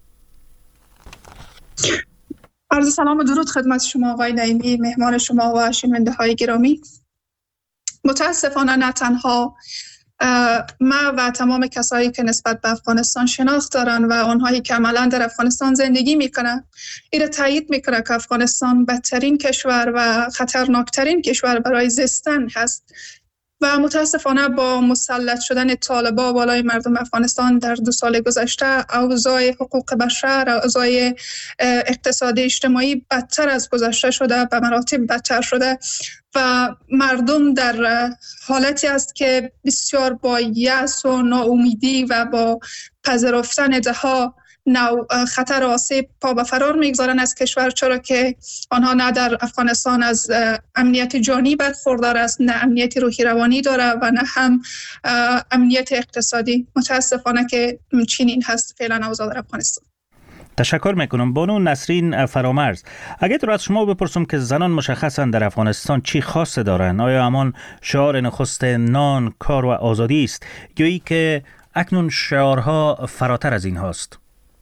عرض سلام و درود خدمت شما آقای نعیمی، مهمان شما و شنونده های گرامی. متاسفانه نه تنها ما و تمام کسایی که نسبت به افغانستان شناخت دارن و آنهایی که عملا در افغانستان زندگی میکنن این را تایید میکنه که افغانستان بدترین کشور و خطرناکترین کشور برای زیستن هست و متاسفانه با مسلط شدن طالبان بالای مردم افغانستان در 2 سال گذشته اوضاع حقوق بشر، اوضاع اقتصادی اجتماعی بدتر از گذشته شده، به مراتب بدتر شده و مردم در حالتی است که بسیار با یأس و ناامیدی و با پذیرفتن دهها خطر آسیب پا به فرار میگذارن از کشور، چرا که آنها نه در افغانستان از امنیت جانی برخوردار است، نه امنیت روحی روانی داره و نه هم امنیت اقتصادی. متاسفانه که چنین هست فعلا اوضاع در افغانستان. تشکر میکنم. بانو نسرین فرامرز، اگر تو از شما بپرسم که زنان مشخصا در افغانستان چی خاص دارن، آیا همان شعار نخست نان، کار و آزادی است یا ای که اکنون شعارها فراتر از این هاست؟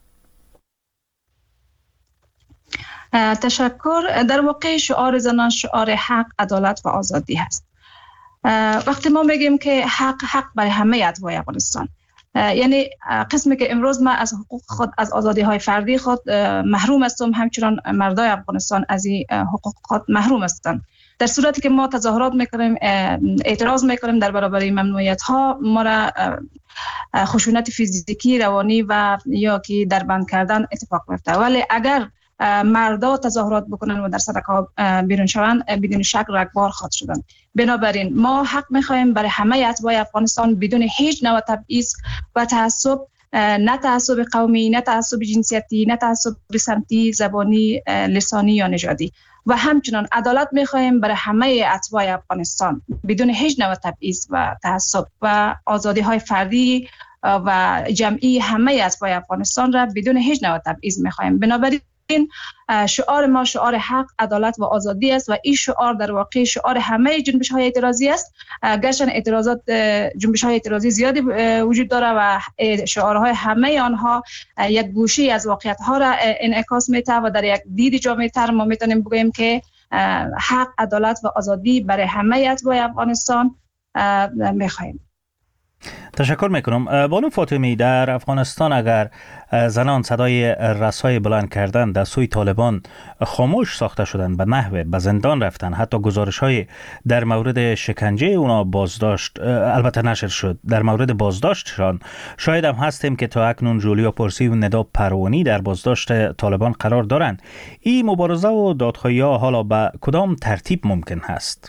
تشکر. در واقع شعار زنان شعار حق، عدالت و آزادی هست. وقتی ما میگیم که حق برای همه اتباع افغانستان، یعنی قسمی که امروز ما از حقوق خود، از آزادی های فردی خود محروم هستیم، همچنان مردای افغانستان از این حقوق خود محروم هستند. در صورتی که ما تظاهرات میکنیم، اعتراض میکنیم در برابر ممنوعیت ها، ما را خشونت فیزیکی، روانی و یا که در بند کردن اتفاق میفته. ولی اگر مردا تظاهرات بکنن و در سرک ها بیرون شوند، بدون شک رگبار خواهد شدن. بنابراین ما حق میخوایم برای همه اتباع افغانستان بدون هیچ نوع تبعیض و تعصب، نه تعصب قومی، نه تعصب جنسیتی، نه تعصب سمتی، زبانی، لسانی یا نژادی، و همچنان عدالت میخوایم برای همه اتباع افغانستان بدون هیچ نوع تبعیض و تعصب، و آزادی های فردی و جمعی همه اتباع افغانستان را بدون هیچ نوع تبعیض میخوایم. بنابراین این شعار ما شعار حق، عدالت و آزادی است، و این شعار در واقع شعار همه جنبش های اعتراضی است. گرچه جنبش های اعتراضی زیادی وجود داره و شعارهای همه آنها یک گوشه از واقعیت ها را انعکاس میده، و در یک دید جامع تر ما میتونیم بگوییم که حق، عدالت و آزادی برای همه اتباع افغانستان میخواهیم. تشکر میکنم. بانو فاطمی، در افغانستان اگر زنان صدای رسای بلند کردن، در سوی طالبان خاموش ساخته شدن، به نحوه به زندان رفتن، حتی گزارش های در مورد شکنجه اونا بازداشت البته نشر شد، در مورد بازداشتشان شاید هم هستیم که تا اکنون جولیا پرسی و ندا پروانی در بازداشت طالبان قرار دارند. این مبارزه و دادخواهی ها حالا به کدام ترتیب ممکن هست؟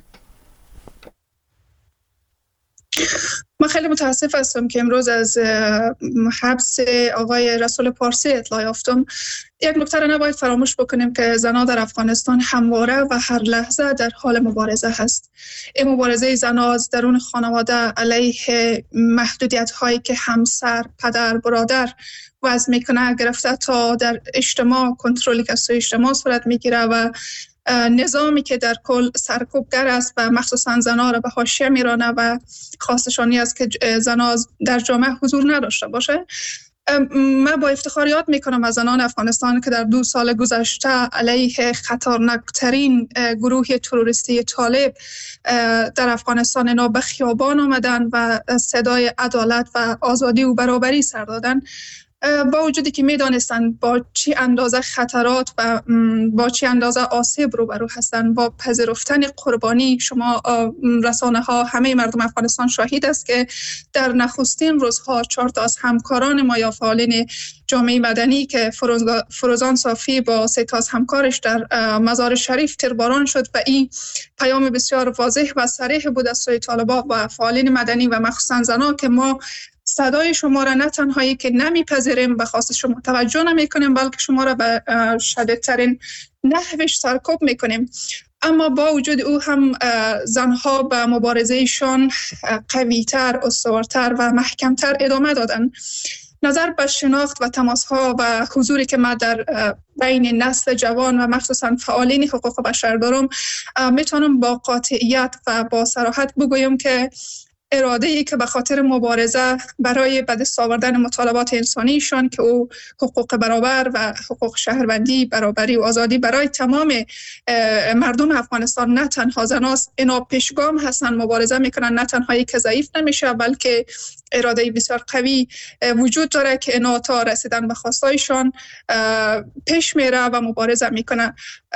من خیلی متاسف هستم که امروز از حبس آقای رسول پارسی اطلاع یافتم. یک نکته را نباید فراموش بکنیم که زنان در افغانستان همواره و هر لحظه در حال مبارزه هست. این مبارزه زنان از درون خانواده علیه محدودیت هایی که همسر، پدر، برادر وضع میکنه، گرفته تا در اجتماع، کنترلی که از سوی اجتماع صورت میگیره و نظامی که در کل سرکوبگر است و مخصوصا زنان را به حاشیه میرانه و خواستشانی است که زنان در جامعه حضور نداشته باشه. من با افتخار یاد میکنم از زنان افغانستان که در 2 سال گذشته علیه خطرناکترین گروه تروریستی طالب در افغانستان اینا به خیابان آمدن و صدای عدالت و آزادی و برابری سر دادن، با وجودی که میدانستن با چی اندازه خطرات و با چی اندازه آسیب روبرو هستن. با پذیرفتن قربانی، شما رسانه ها، همه مردم افغانستان شاهد است که در نخستین روزها 4 تا از همکاران ما یا فعالین جامعه مدنی که فروزان صافی با 3 تا از همکارش در مزار شریف تیرباران شد و این پیام بسیار واضح و صریح بود از سوی طالبان و فعالین مدنی و مخصوصا زنان که ما صدای شما را نه تنهایی که نمیپذیریم، به خواست شما توجه نمیکنیم، بلکه شما را به شدیدترین نحوش سرکوب میکنیم. اما با وجود او هم زنها به مبارزهشان قویتر، استوارتر و محکمتر ادامه دادن. نظر به شناخت و تماسها و حضوری که ما در بین نسل جوان و مخصوصا فعالین حقوق بشر دارم، میتونم با قاطعیت و با صراحت بگویم که اراده‌ای که به خاطر مبارزه برای به دست آوردن مطالبات انسانیشان که او حقوق برابر و حقوق شهروندی، برابری و آزادی برای تمام مردم افغانستان، نه تنها زناست، اینا پیشگام هستن، مبارزه میکنن، نه تنهایی که ضعیف نمیشه بلکه اراده بسیار قوی وجود داره که اینا تا رسیدن به خواستایشان پیش میره و مبارزه میکنه.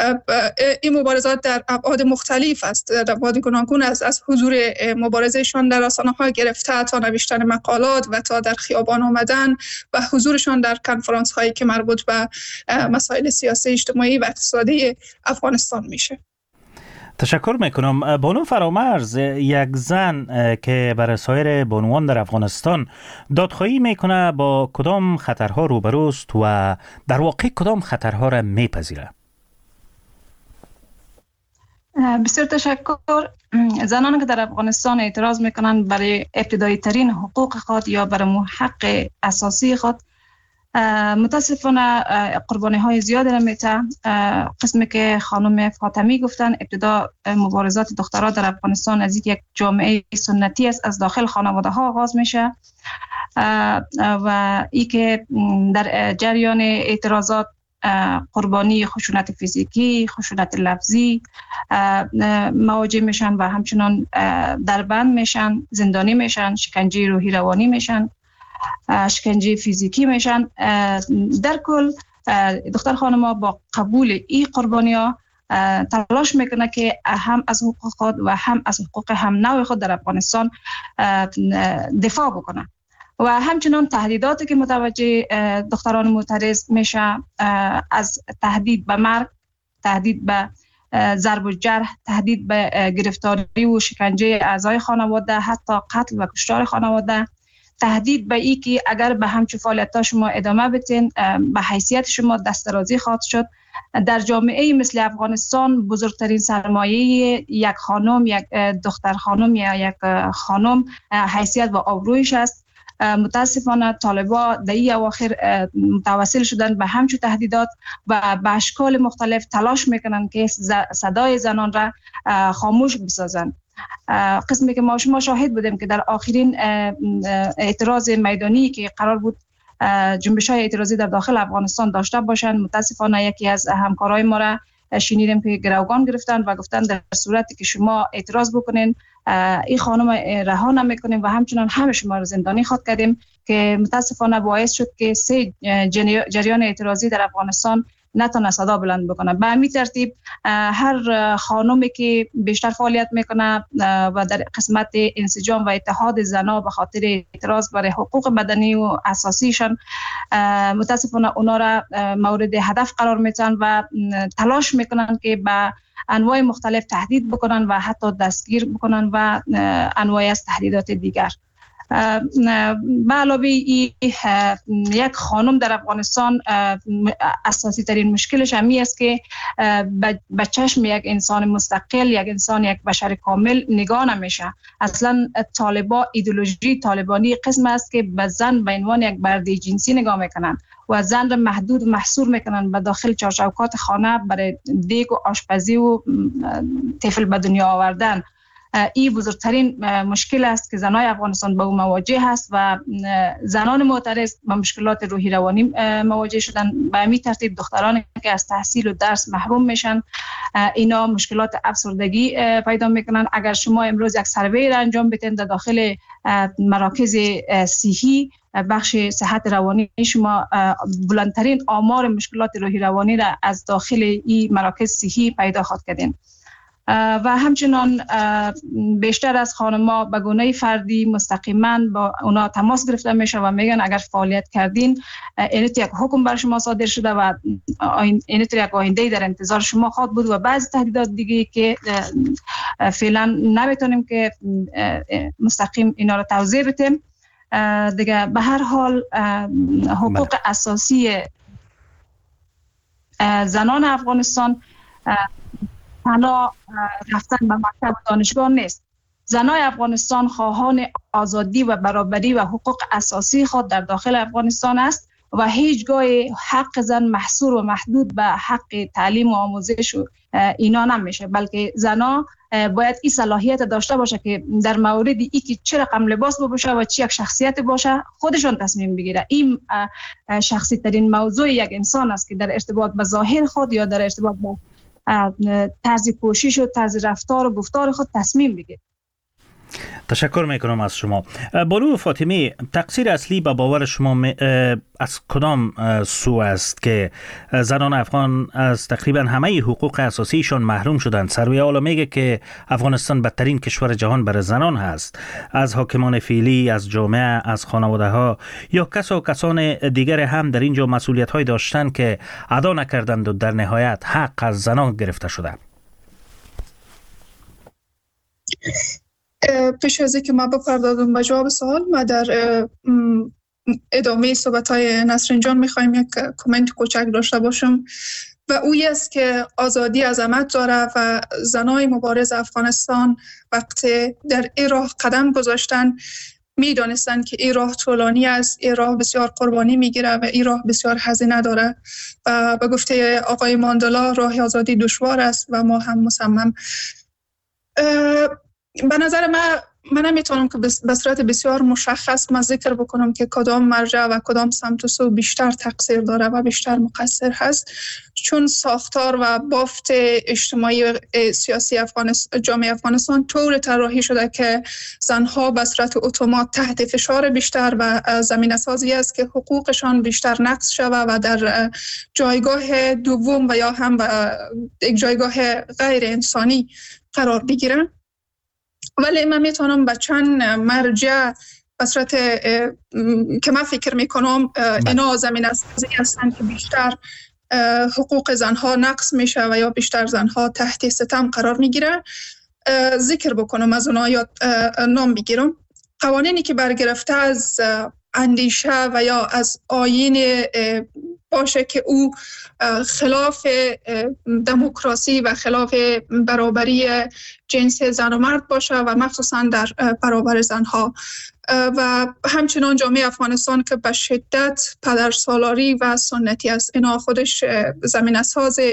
این مبارزات در ابعاد مختلف است، در ابعاد گوناگون است، از حضور مبارزهشان در رسانه‌ها گرفته تا نوشتن مقالات و تا در خیابان آمدن و حضورشان در کنفرانس هایی که مربوط به مسائل سیاسی، اجتماعی و اقتصادی افغانستان میشه. تشکر میکنم. بانو فرامرز، یک زن که برای سایر بانوان در افغانستان دادخواهی میکنه، با کدام خطرها روبروست و در واقع کدام خطرها را میپذیره؟ بسیار تشکر. زنانی که در افغانستان اعتراض میکنن برای ابتدایی ترین حقوق خود یا برای حق اساسی خود، متاسفانه قربانی های زیادی را میته. قسمی که خانم فاطمی گفتن ابتدا مبارزات دخترها در افغانستان از یک جامعه سنتی است، از داخل خانواده ها آغاز میشه و ای که در جریان اعتراضات قربانی خشونت فیزیکی، خشونت لفظی مواجه میشن و همچنان دربند میشن، زندانی میشن، شکنجه روحی روانی میشن، شکنجه فیزیکی میشن. در کل دختر خانم‌ها با قبول این قربانی ها تلاش میکنه که هم از حقوق خود و هم از حقوق هم نوع خود در افغانستان دفاع بکنه و همچنان تهدیداتی که متوجه دختران معترض میشه، از تهدید به مرگ، تهدید به ضرب و جرح، تهدید به گرفتاری و شکنجه اعضای خانواده، حتی قتل و کشتار خانواده، تهدید به ای که اگر به همچون فعالیت‌ها شما ادامه بدین به حیثیت شما دسترازی خواهد شد. در جامعه مثل افغانستان بزرگترین سرمایه یک خانم، یک دختر خانم یا یک خانم حیثیت و آبرویش است. متاسفانه طالبا در این اواخر متوسل شدن به همچون تهدیدات و به اشکال مختلف تلاش میکنن که صدای زنان را خاموش بسازن. قسمی که ما شما شاهد بودیم که در آخرین اعتراض میدانی که قرار بود جنبش‌های اعتراضی در داخل افغانستان داشته باشند، متاسفانه یکی از همکارای ما را شنیدیم که گروگان گرفتن و گفتن در صورتی که شما اعتراض بکنین این خانم رها نمیکنیم و همچنان همه شما رو زندانی خواهد کردیم، که متاسفانه باعث شد که 3 جریان اعتراضی در افغانستان نتونه صدا بلند بکنه. به همین ترتیب هر خانومی که بیشتر فعالیت میکنه و در قسمت انسجام و اتحاد زنان به خاطر اعتراض برای حقوق بدنی و اساسیشان، متاسفانه اونا را مورد هدف قرار میدن و تلاش میکنن که به انواع مختلف تهدید بکنن و حتی دستگیر بکنن و انواع از تهدیدات دیگر. به علاوه یک خانم در افغانستان اساسی ترین مشکلش همی است که به چشم یک انسان مستقل، یک انسان، یک بشر کامل نگاه نمیشه. اصلا طالبا، ایدئولوژی طالبانی قسم است که به زن به عنوان یک برده جنسی نگاه میکنن و زن را محدود و محصور میکنن به داخل چارچوبات خانه برای دیگ و آشپزی و طفل به دنیا آوردن. این بزرگترین مشکل است که زنای افغانستان با او مواجه هست و زنان معترض با مشکلات روحی روانی مواجه شدن. به همین ترتیب دخترانی که از تحصیل و درس محروم میشن، اینا مشکلات افسردگی پیدا میکنن. اگر شما امروز یک سروی را انجام بدین در داخل مراکز صحی، بخش صحت روانی شما بلندترین آمار مشکلات روحی روانی را از داخل این مراکز صحی پیدا خواهد کردین. و همچنان بیشتر از خانم‌ها به گونه فردی مستقیما با اونا تماس گرفته میشه و میگن اگر فعالیت کردین اینت یک حکم بر شما صادر شده و اینت یک آینده در انتظار شما خواهد بود و بعضی تهدیدات دیگه که فعلا نمیتونیم که مستقیم اینا رو توضیح بدیم. دیگه به هر حال حقوق اساسی زنان افغانستان تنها رفتن به مکتب دانشگاه نیست. زنای افغانستان خواهان آزادی و برابری و حقوق اساسی خود در داخل افغانستان است و هیچگاه حق زن محصور و محدود به حق تعلیم و آموزش و اینا نمیشه، بلکه زنا باید این صلاحیت داشته باشه که در مورد ای که چه رقم لباس بپوشه و چه یک شخصیت باشه خودشون تصمیم بگیره. این شخصی ترین موضوع یک انسان است که در ارتباط با ظاهر خود یا در ارتباط با طرز پوشش و طرز رفتار و گفتار خود تصمیم بگیره. تشکر میکنم از شما. بانو فاطمی، تقصیر اصلی به باور شما از کدام سو است که زنان افغان از تقریبا همه حقوق اساسیشان محروم شدند؟ سروی حالا میگه که افغانستان بدترین کشور جهان برای زنان هست. از حاکمان فعلی، از جامعه، از خانواده ها یا کسان دیگر هم در اینجا مسئولیت های داشتن که ادا نکردند و در نهایت حق از زنان گرفته شده. پیش از اینکه ما بپردازم به جواب سوال، ما در ادامه صحبت‌های نسرین جان می‌خوایم یک کامنت کوچک داشته باشم و اوی است که آزادی عظمت داره و زنای مبارز افغانستان وقتی در این راه قدم گذاشتن میدانستند که این راه طولانی است، این راه بسیار قربانی میگیره و این راه بسیار هزینه داره و به گفته آقای ماندلا راه آزادی دشوار است و ما هم مصمم. به نظر من نمیتونم که به صورت بسیار مشخص من ذکر بکنم که کدام مرجع و کدام سمت و سو بیشتر تقصیر داره و بیشتر مقصر هست، چون ساختار و بافت اجتماعی و سیاسی جامعه افغانستان طور طراحی شده که زنها به صورت اتومات تحت فشار بیشتر و زمینه سازی است که حقوقشان بیشتر نقض شود و در جایگاه دوم و یا هم یک جایگاه غیر انسانی قرار بگیرن. ولی من میتونم به چند مرجع به صورت که من فکر میکنم اینا زمینه سازی هستند که بیشتر حقوق زنها نقض میشه و یا بیشتر زنها تحت ستم قرار میگیره ذکر بکنم، از اونها یا نام بگیرم. قوانینی که برگرفته از اندیشه و یا از آیین باشه که او خلاف دموکراسی و خلاف برابری جنس زن و مرد باشه و مخصوصا در برابر زنها، و همچنان جامعه افغانستان که به شدت پدرسالاری و سنتی است، اینا خودش زمینه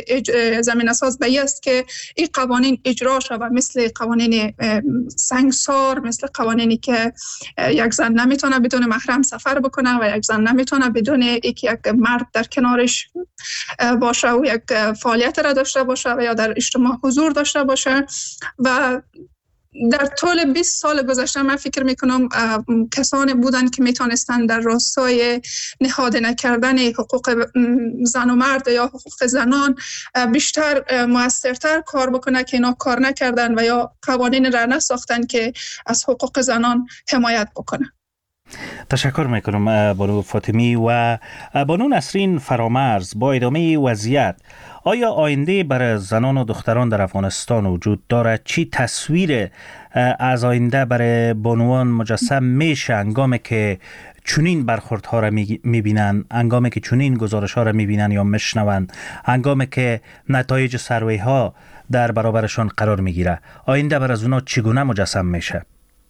ساز به است که این قوانین اجرا شود، مثل قوانین سنگسار، مثل قوانینی که یک زن نمیتونه بدون محرم سفر بکنه و یک زن نمیتونه بدون یک مرد در کنارش باشه و یک فعالیت را داشته باشه و یا در اجتماع حضور داشته باشه. و در طول 20 سال گذشته من فکر میکنم کسانی بودن که میتونستن در راستای نهاده نکردن حقوق زن و مرد یا حقوق زنان بیشتر موثرتر کار بکنه که اینا کار نکردن و یا قوانین را نساختن که از حقوق زنان حمایت بکنه. تشکر میکنم بانو فاطمی. و بانو نسرین فرامرز، با ادامه وضعیت آیا آینده برای زنان و دختران در افغانستان وجود دارد؟ چی تصویر از آینده برای بانوان مجسم میشه هنگامی که چنین برخوردها را میبینن، هنگامی که چنین گزارش‌ها را میبینن یا میشنوند، هنگامی که نتایج سروی‌ها در برابرشان قرار میگیره؟ آینده برای اونا چگونه مجسم میشه؟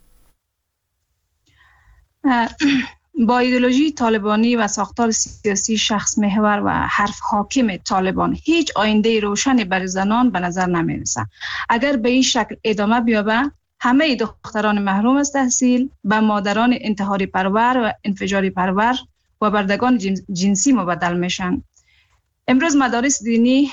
با ایدئولوژی طالبانی و ساختار سیاسی شخص محور و حرف حاکم طالبان هیچ آینده روشنی برای زنان به نظر نمی‌رسد. اگر به این شکل ادامه بیابه، همه دختران محروم از تحصیل به مادران انتحاری پرور و انفجاری پرور و بردگان جنسی مبدل میشن. امروز مدارس دینی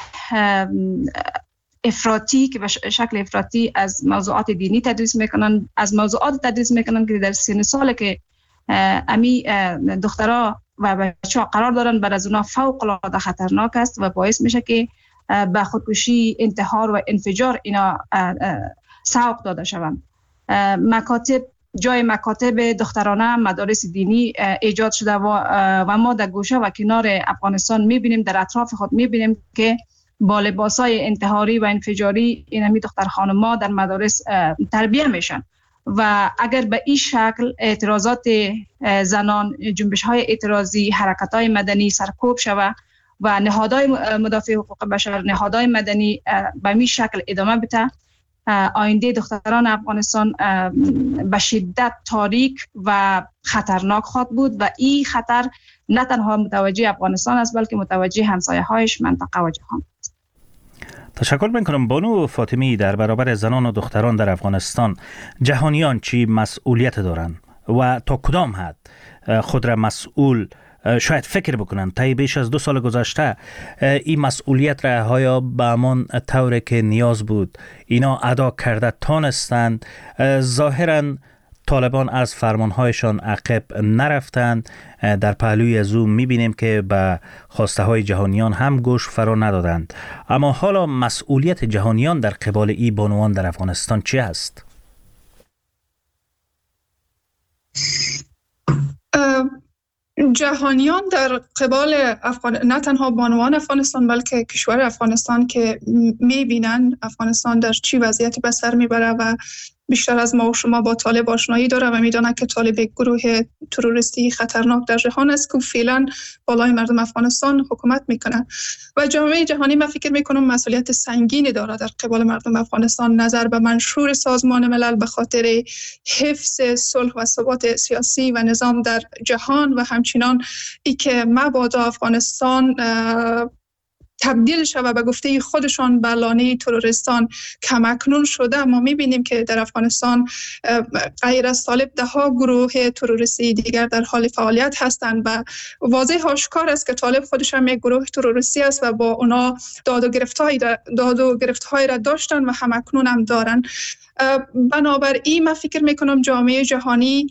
افراطی که به شکل افراطی از موضوعات دینی تدریس میکنن، از موضوعات تدریس میکنن که در سن سال که امی دخترها و بچه‌ها قرار دارن، بر از اونها فوق العاده خطرناک است و باعث میشه که به خودکشی، انتحار و انفجار اینا سوق داده شوند. جای مکاتب دخترانه، مدارس دینی ایجاد شده و ما در گوشه و کنار افغانستان میبینیم، در اطراف خود میبینیم که با لباسای انتحاری و انفجاری اینمی دختر خانم‌ها در مدارس تربیه میشن. و اگر به این شکل اعتراضات زنان، جنبش‌های اعتراضی، حرکت‌های مدنی سرکوب شود و نهادهای مدافع حقوق بشر، نهادهای مدنی به این شکل ادامه بده، آینده دختران افغانستان به شدت تاریک و خطرناک خواهد بود و این خطر نه تنها متوجه افغانستان است بلکه متوجه همسایه‌هایش، منطقه و جهان. تشکر میکنم بانو فاطمی. در برابر زنان و دختران در افغانستان جهانیان چی مسئولیت دارند و تا کدام حد خود را مسئول شاید فکر بکنن؟ طی بیش از 2 سال گذشته این مسئولیت را های به همان طوری که نیاز بود اینا ادا کرده تانستند. ظاهرا طالبان از فرمانهایشان عقب نرفتند. در پهلوی از او میبینیم که به خواسته های جهانیان هم گوش فرا ندادند. اما حالا مسئولیت جهانیان در قبال این بانوان در افغانستان چی است؟ جهانیان در قبال نه تنها بانوان افغانستان بلکه کشور افغانستان که میبینن افغانستان در چی وضعیتی به سر میبره و بیشتر از ما و شما با طالب آشنایی داره و میدونه که طالب یک گروه تروریستی خطرناک در جهان است که فعلا بالای مردم افغانستان حکومت میکنه و جامعه جهانی من فکر میکنم مسئولیت سنگینی داره در قبال مردم افغانستان نظر به منشور سازمان ملل به خاطر حفظ صلح و ثبات سیاسی و نظام در جهان و همچنان ای که مبادا افغانستان تبدیل شده به گفته خودشان به لانه تروریستان کماکنون شده. ما میبینیم که در افغانستان غیر از طالب ده ها گروه تروریستی دیگر در حال فعالیت هستند و واضح آشکار است که طالب خودش هم یک گروه تروریستی است و با اونا داد و گرفت‌های را داشتن و همکنون هم دارن. بنابراین من فکر میکنم جامعه جهانی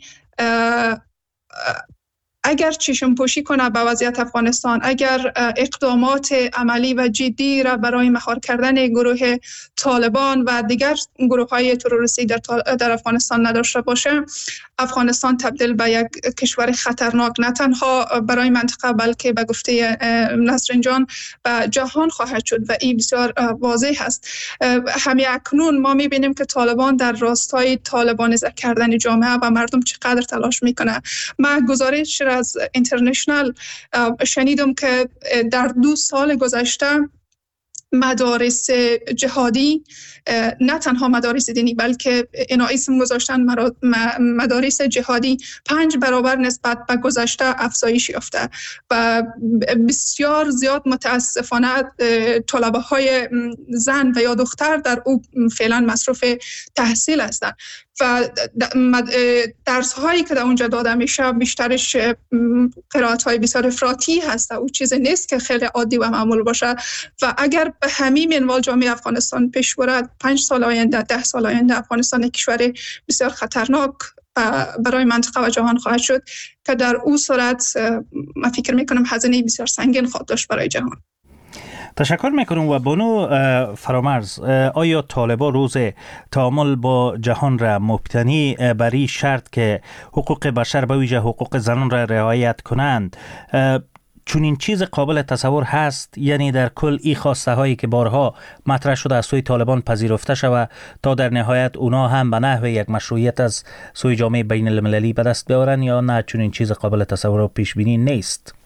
اگر چشم پوشی کنه به وضعیت افغانستان، اگر اقدامات عملی و جدی را برای مهار کردن گروه طالبان و دیگر گروه‌های تروریستی در افغانستان نداشته باشه، افغانستان تبدیل به یک کشور خطرناک نه تنها برای منطقه بلکه به گفته نسرین جان به جهان خواهد شد و این بسیار واضح است. همین اکنون ما می‌بینیم که طالبان در راستای طالبانیزه کردن جامعه و مردم چقدر تلاش میکنه. من گزارش از اینترنشنال شنیدم که در 2 سال گذشته مدارس جهادی، نه تنها مدارس دینی بلکه اینا اسم گذاشتن مدارس جهادی 5 برابر نسبت به گذشته افزایش یافته و بسیار زیاد متاسفانه طلبه های زن و یا دختر در او فعلا مصروف تحصیل هستند و درس هایی که در اونجا داده میشه بیشترش قرائت های بسیار افراطی هست. او چیزی نیست که خیلی عادی و معمول باشه و اگر به همین منوال جامعه افغانستان پیش برد 5 سال آینده 10 سال آینده افغانستان یک کشور بسیار خطرناک برای منطقه و جهان خواهد شد که در او صورت من فکر میکنم هزینه بسیار سنگین خواهد داشت برای جهان. تشکر میکنم. و بانو فرامرز، آیا طالبان روز تعامل با جهان را مبتنی بر این شرط که حقوق بشر به ویژه حقوق زنان را رعایت کنند چون این چیز قابل تصور هست؟ یعنی در کل این خواسته هایی که بارها مطرح شده از سوی طالبان پذیرفته شود تا در نهایت اونا هم به نحو یک مشروعیت از سوی جامعه بین المللی به دست بیاورن یا نه چون این چیز قابل تصور و پیش بینی نیست؟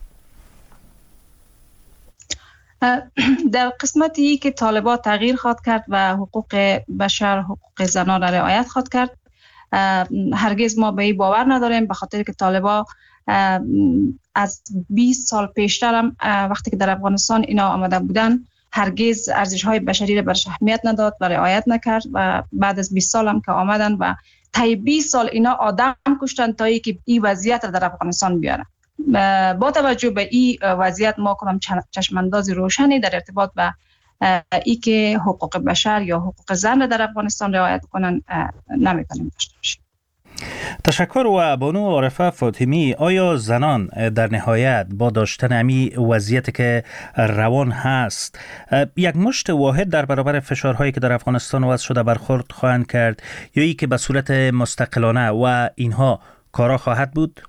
در قسمتی که طالبان تغییر خواهد کرد و حقوق بشر حقوق زنان را رعایت خواهد کرد، هرگز ما به این باور نداریم، به خاطر که طالبان از 20 سال پیشتر هم وقتی که در افغانستان اینا آمده بودن هرگز ارزش‌های بشری را برش اهمیت نداد و رعایت نکرد و بعد از 20 سال هم که آمدن و تا 20 سال اینا آدم کشتن تا اینکه این وضعیت را در افغانستان بیارن. با توجه به این وضعیت ما کنم چشمانداز روشنی در ارتباط به ای که حقوق بشر یا حقوق زن در افغانستان رعایت کنن نمیتونیم داشته باشیم. تشکر. و بانو عارفه فاطمی، آیا زنان در نهایت با داشتن امی وضعیت که روان هست یک مشت واحد در برابر فشارهایی که در افغانستان وضع شده برخورد خواهند کرد یا ای که به صورت مستقلانه و اینها کارا خواهد بود؟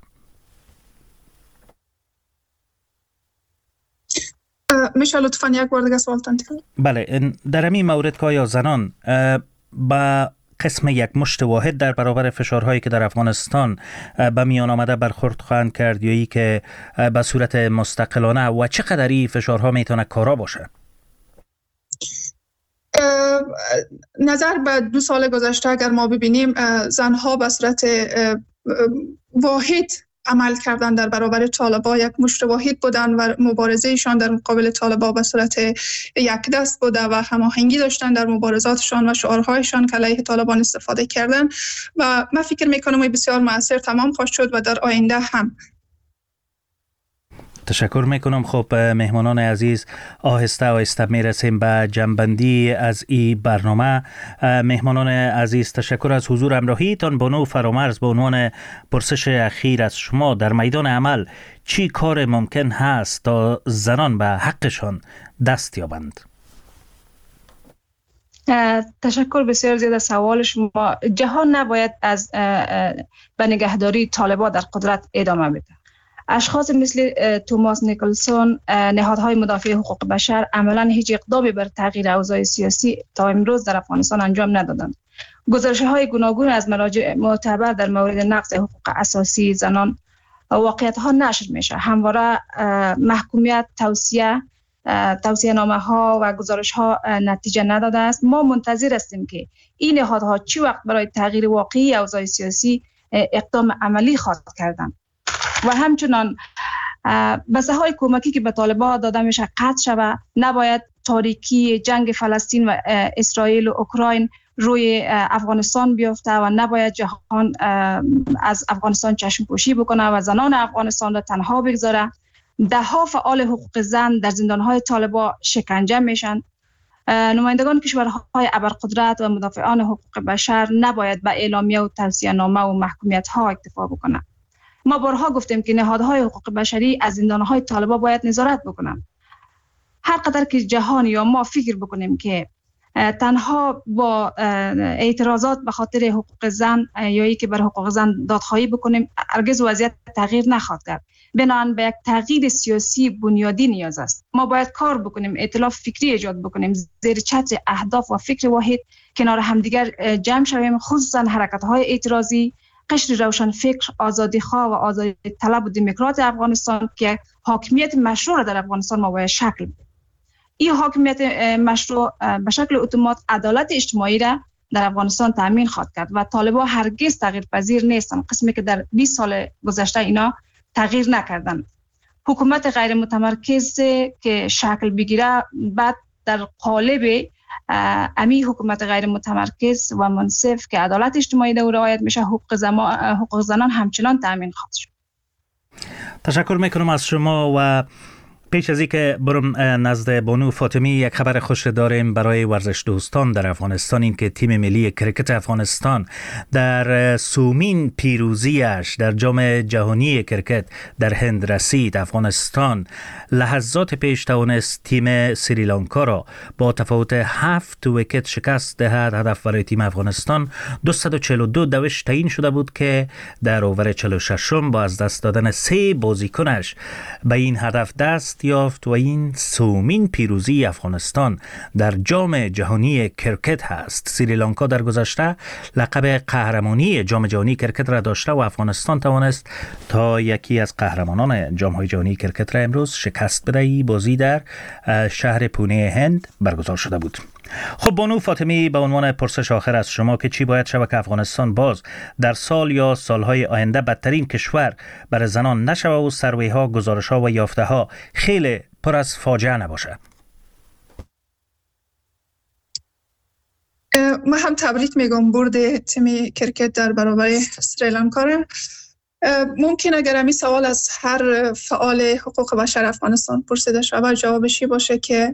میشه لطفاً یک بار دیگه سوال تکرار؟ بله، در همین مورد که آیا زنان با قسم یک مشت واحد در برابر فشارهایی که در افغانستان به میان آمده برخورد خواهند کرد یا ای که به صورت مستقلانه و چقدر این فشارها میتونه کارا باشه؟ نظر به 2 سال گذشته اگر ما ببینیم زنها به صورت واحد عمل کردن در برابر طالبان، یک مشت واحد بودن و مبارزهشان در مقابل طالبان به صورت یک دست بوده و هماهنگی داشتن در مبارزاتشان و شعارهایشان که علیه طالبان استفاده کردن و من فکر میکنم بسیار مؤثر تمام خواهد شد و در آینده هم. تشکر میکنم. خب مهمانان عزیز، آهسته میرسیم به جنبندی از این برنامه. مهمانان عزیز، تشکر از حضور همراهیتان. بانو فرامرز، به عنوان پرسش اخیر از شما، در میدان عمل چی کار ممکن هست تا زنان به حقشان دست یابند؟ تشکر بسیار زیاد از سوال شما. جهان نباید از به نگهداری طالبان در قدرت ادامه بده. اشخاص مثل توماس نیکلسون، نهادهای مدافع حقوق بشر عملاً هیچ اقدامی بر تغییر اوضاع سیاسی تا امروز در افغانستان انجام ندادند. گزارش‌های گوناگون از مراجع معتبر در مورد نقض حقوق اساسی زنان واقعیت‌ها نشر میشه. همواره محکومیت، توصیه نامه ها و گزارش ها نتیجه نداده است. ما منتظر هستیم که این نهادها چی وقت برای تغییر واقعی اوضاع سیاسی اقدام عملی خواهد کردند و همچنان بساطهای کمکی که به طالبان داده میشه قطع شود. نباید تاریکی جنگ فلسطین و اسرائیل و اوکراین روی افغانستان بیفته و نباید جهان از افغانستان چشم پوشی بکنه و زنان افغانستان را تنها بگذاره. ده‌ها فعال حقوق زن در زندان‌های طالبان شکنجه میشن. نمایندگان کشورهای ابرقدرت و مدافعان حقوق بشر نباید به اعلامیه و توصیه‌نامه و محکومیت‌ها اکتفا بکنند. ما بارها گفتیم که نهادهای حقوق بشری از زندان‌های طالبان باید نظارت بکنند. هر قدر که جهان یا ما فکر بکنیم که تنها با اعتراضات به خاطر حقوق زن یا ای که بر حقوق زن دادخواهی بکنیم هرگز وضعیت تغییر نخواهد کرد. بنابراین به یک تغییر سیاسی بنیادی نیاز است. ما باید کار بکنیم، ائتلاف فکری ایجاد بکنیم، زیر چتر اهداف و فکر واحد کنار همدیگر جمع شویم، خصوصا حرکت‌های اعتراضی، قشر روشن فکر، آزادیخواه و آزادی طلب و دموکرات افغانستان که حاکمیت مشروع را در افغانستان ما باید شکل بدیم. این حاکمیت مشروع به شکل اتومات عدالت اجتماعی را در افغانستان تامین خواهد کرد و طالبان هرگز تغییر پذیر نیستند، قسمی که در 20 سال گذشته اینا تغییر نکردند. حکومت غیر متمرکز که شکل بگیره بعد در قالب امی حکومت غیر متمرکز و منصف که عدالت اجتماعی در رعایت میشه، حقوق زنان همچنان تامین خواهد شد. تشکر میکنم از شما و پیش از اینکه برم نزد بانو فاطمی یک خبر خوش داریم برای ورزش دوستان در افغانستان. این که تیم ملی کرکت افغانستان در سومین پیروزیش در جام جهانی کرکت در هند رسید. افغانستان لحظات پیش توانست تیم سریلانکا را با تفاوت 7 ویکت شکست دهد. هدف برای تیم افغانستان 242 دوش تعیین شده بود که در اوور 46 با از دست دادن 3 بازیکنش به این هدف دست یافت و این سومین پیروزی افغانستان در جام جهانی کرکت هست. سریلانکا در گذشته لقب قهرمانی جام جهانی کرکت را داشته و افغانستان توانست تا یکی از قهرمانان جام جهانی کرکت را امروز شکست بده. بازی در شهر پونه هند برگزار شده بود. خب بانو فاطمی، به عنوان پرسش آخر از شما که چی باید شود که افغانستان باز در سال یا سالهای آینده بدترین کشور برای زنان نشود و سروی‌ها، گزارش‌ها و یافته‌ها خیلی پر از فاجعه نباشه؟ من هم تبریک میگم برد تیم کرکت در برابر سریلانکا. ممکن اگر این سوال از هر فعال حقوق بشر افغانستان پرسیده شود جوابشی باشه که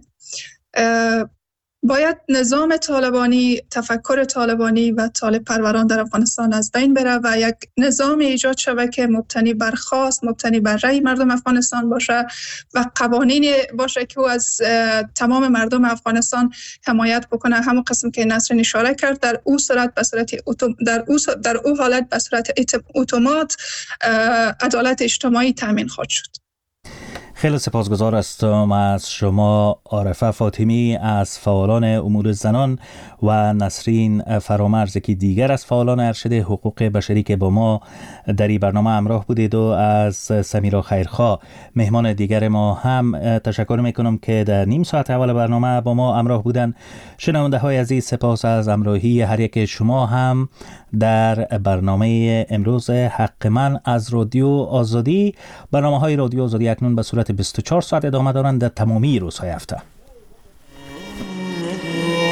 باید نظام طالبانی، تفکر طالبانی و طالب پروران در افغانستان از بین بره و یک نظام ایجاد شود که مبتنی بر خواست، مبتنی بر رأی مردم افغانستان باشه و قوانین باشه که از تمام مردم افغانستان حمایت بکنه. همون قسم که نصر اشاره کرد، در او صورت به صورت در او حالت به صورت اتومات عدالت اجتماعی تامین خواهد شد. خیلی سپاسگزار هستم از شما عارفه فاطمی از فعالان امور زنان و نسرین فرامرز که دیگر از فعالان ارشد حقوق بشری که با ما در این برنامه همراه بودید و از سمیرا خیرخواه مهمان دیگر ما هم تشکر میکنم که در نیم ساعت اول برنامه با ما همراه بودن. شنونده های عزیز، سپاس از همراهی هر یک شما هم در برنامه امروز حق من از رادیو آزادی. برنامه های رادیو آزادی اکنون به صورت 24 ساعت ادامه دارند در تمامی روزهای هفته.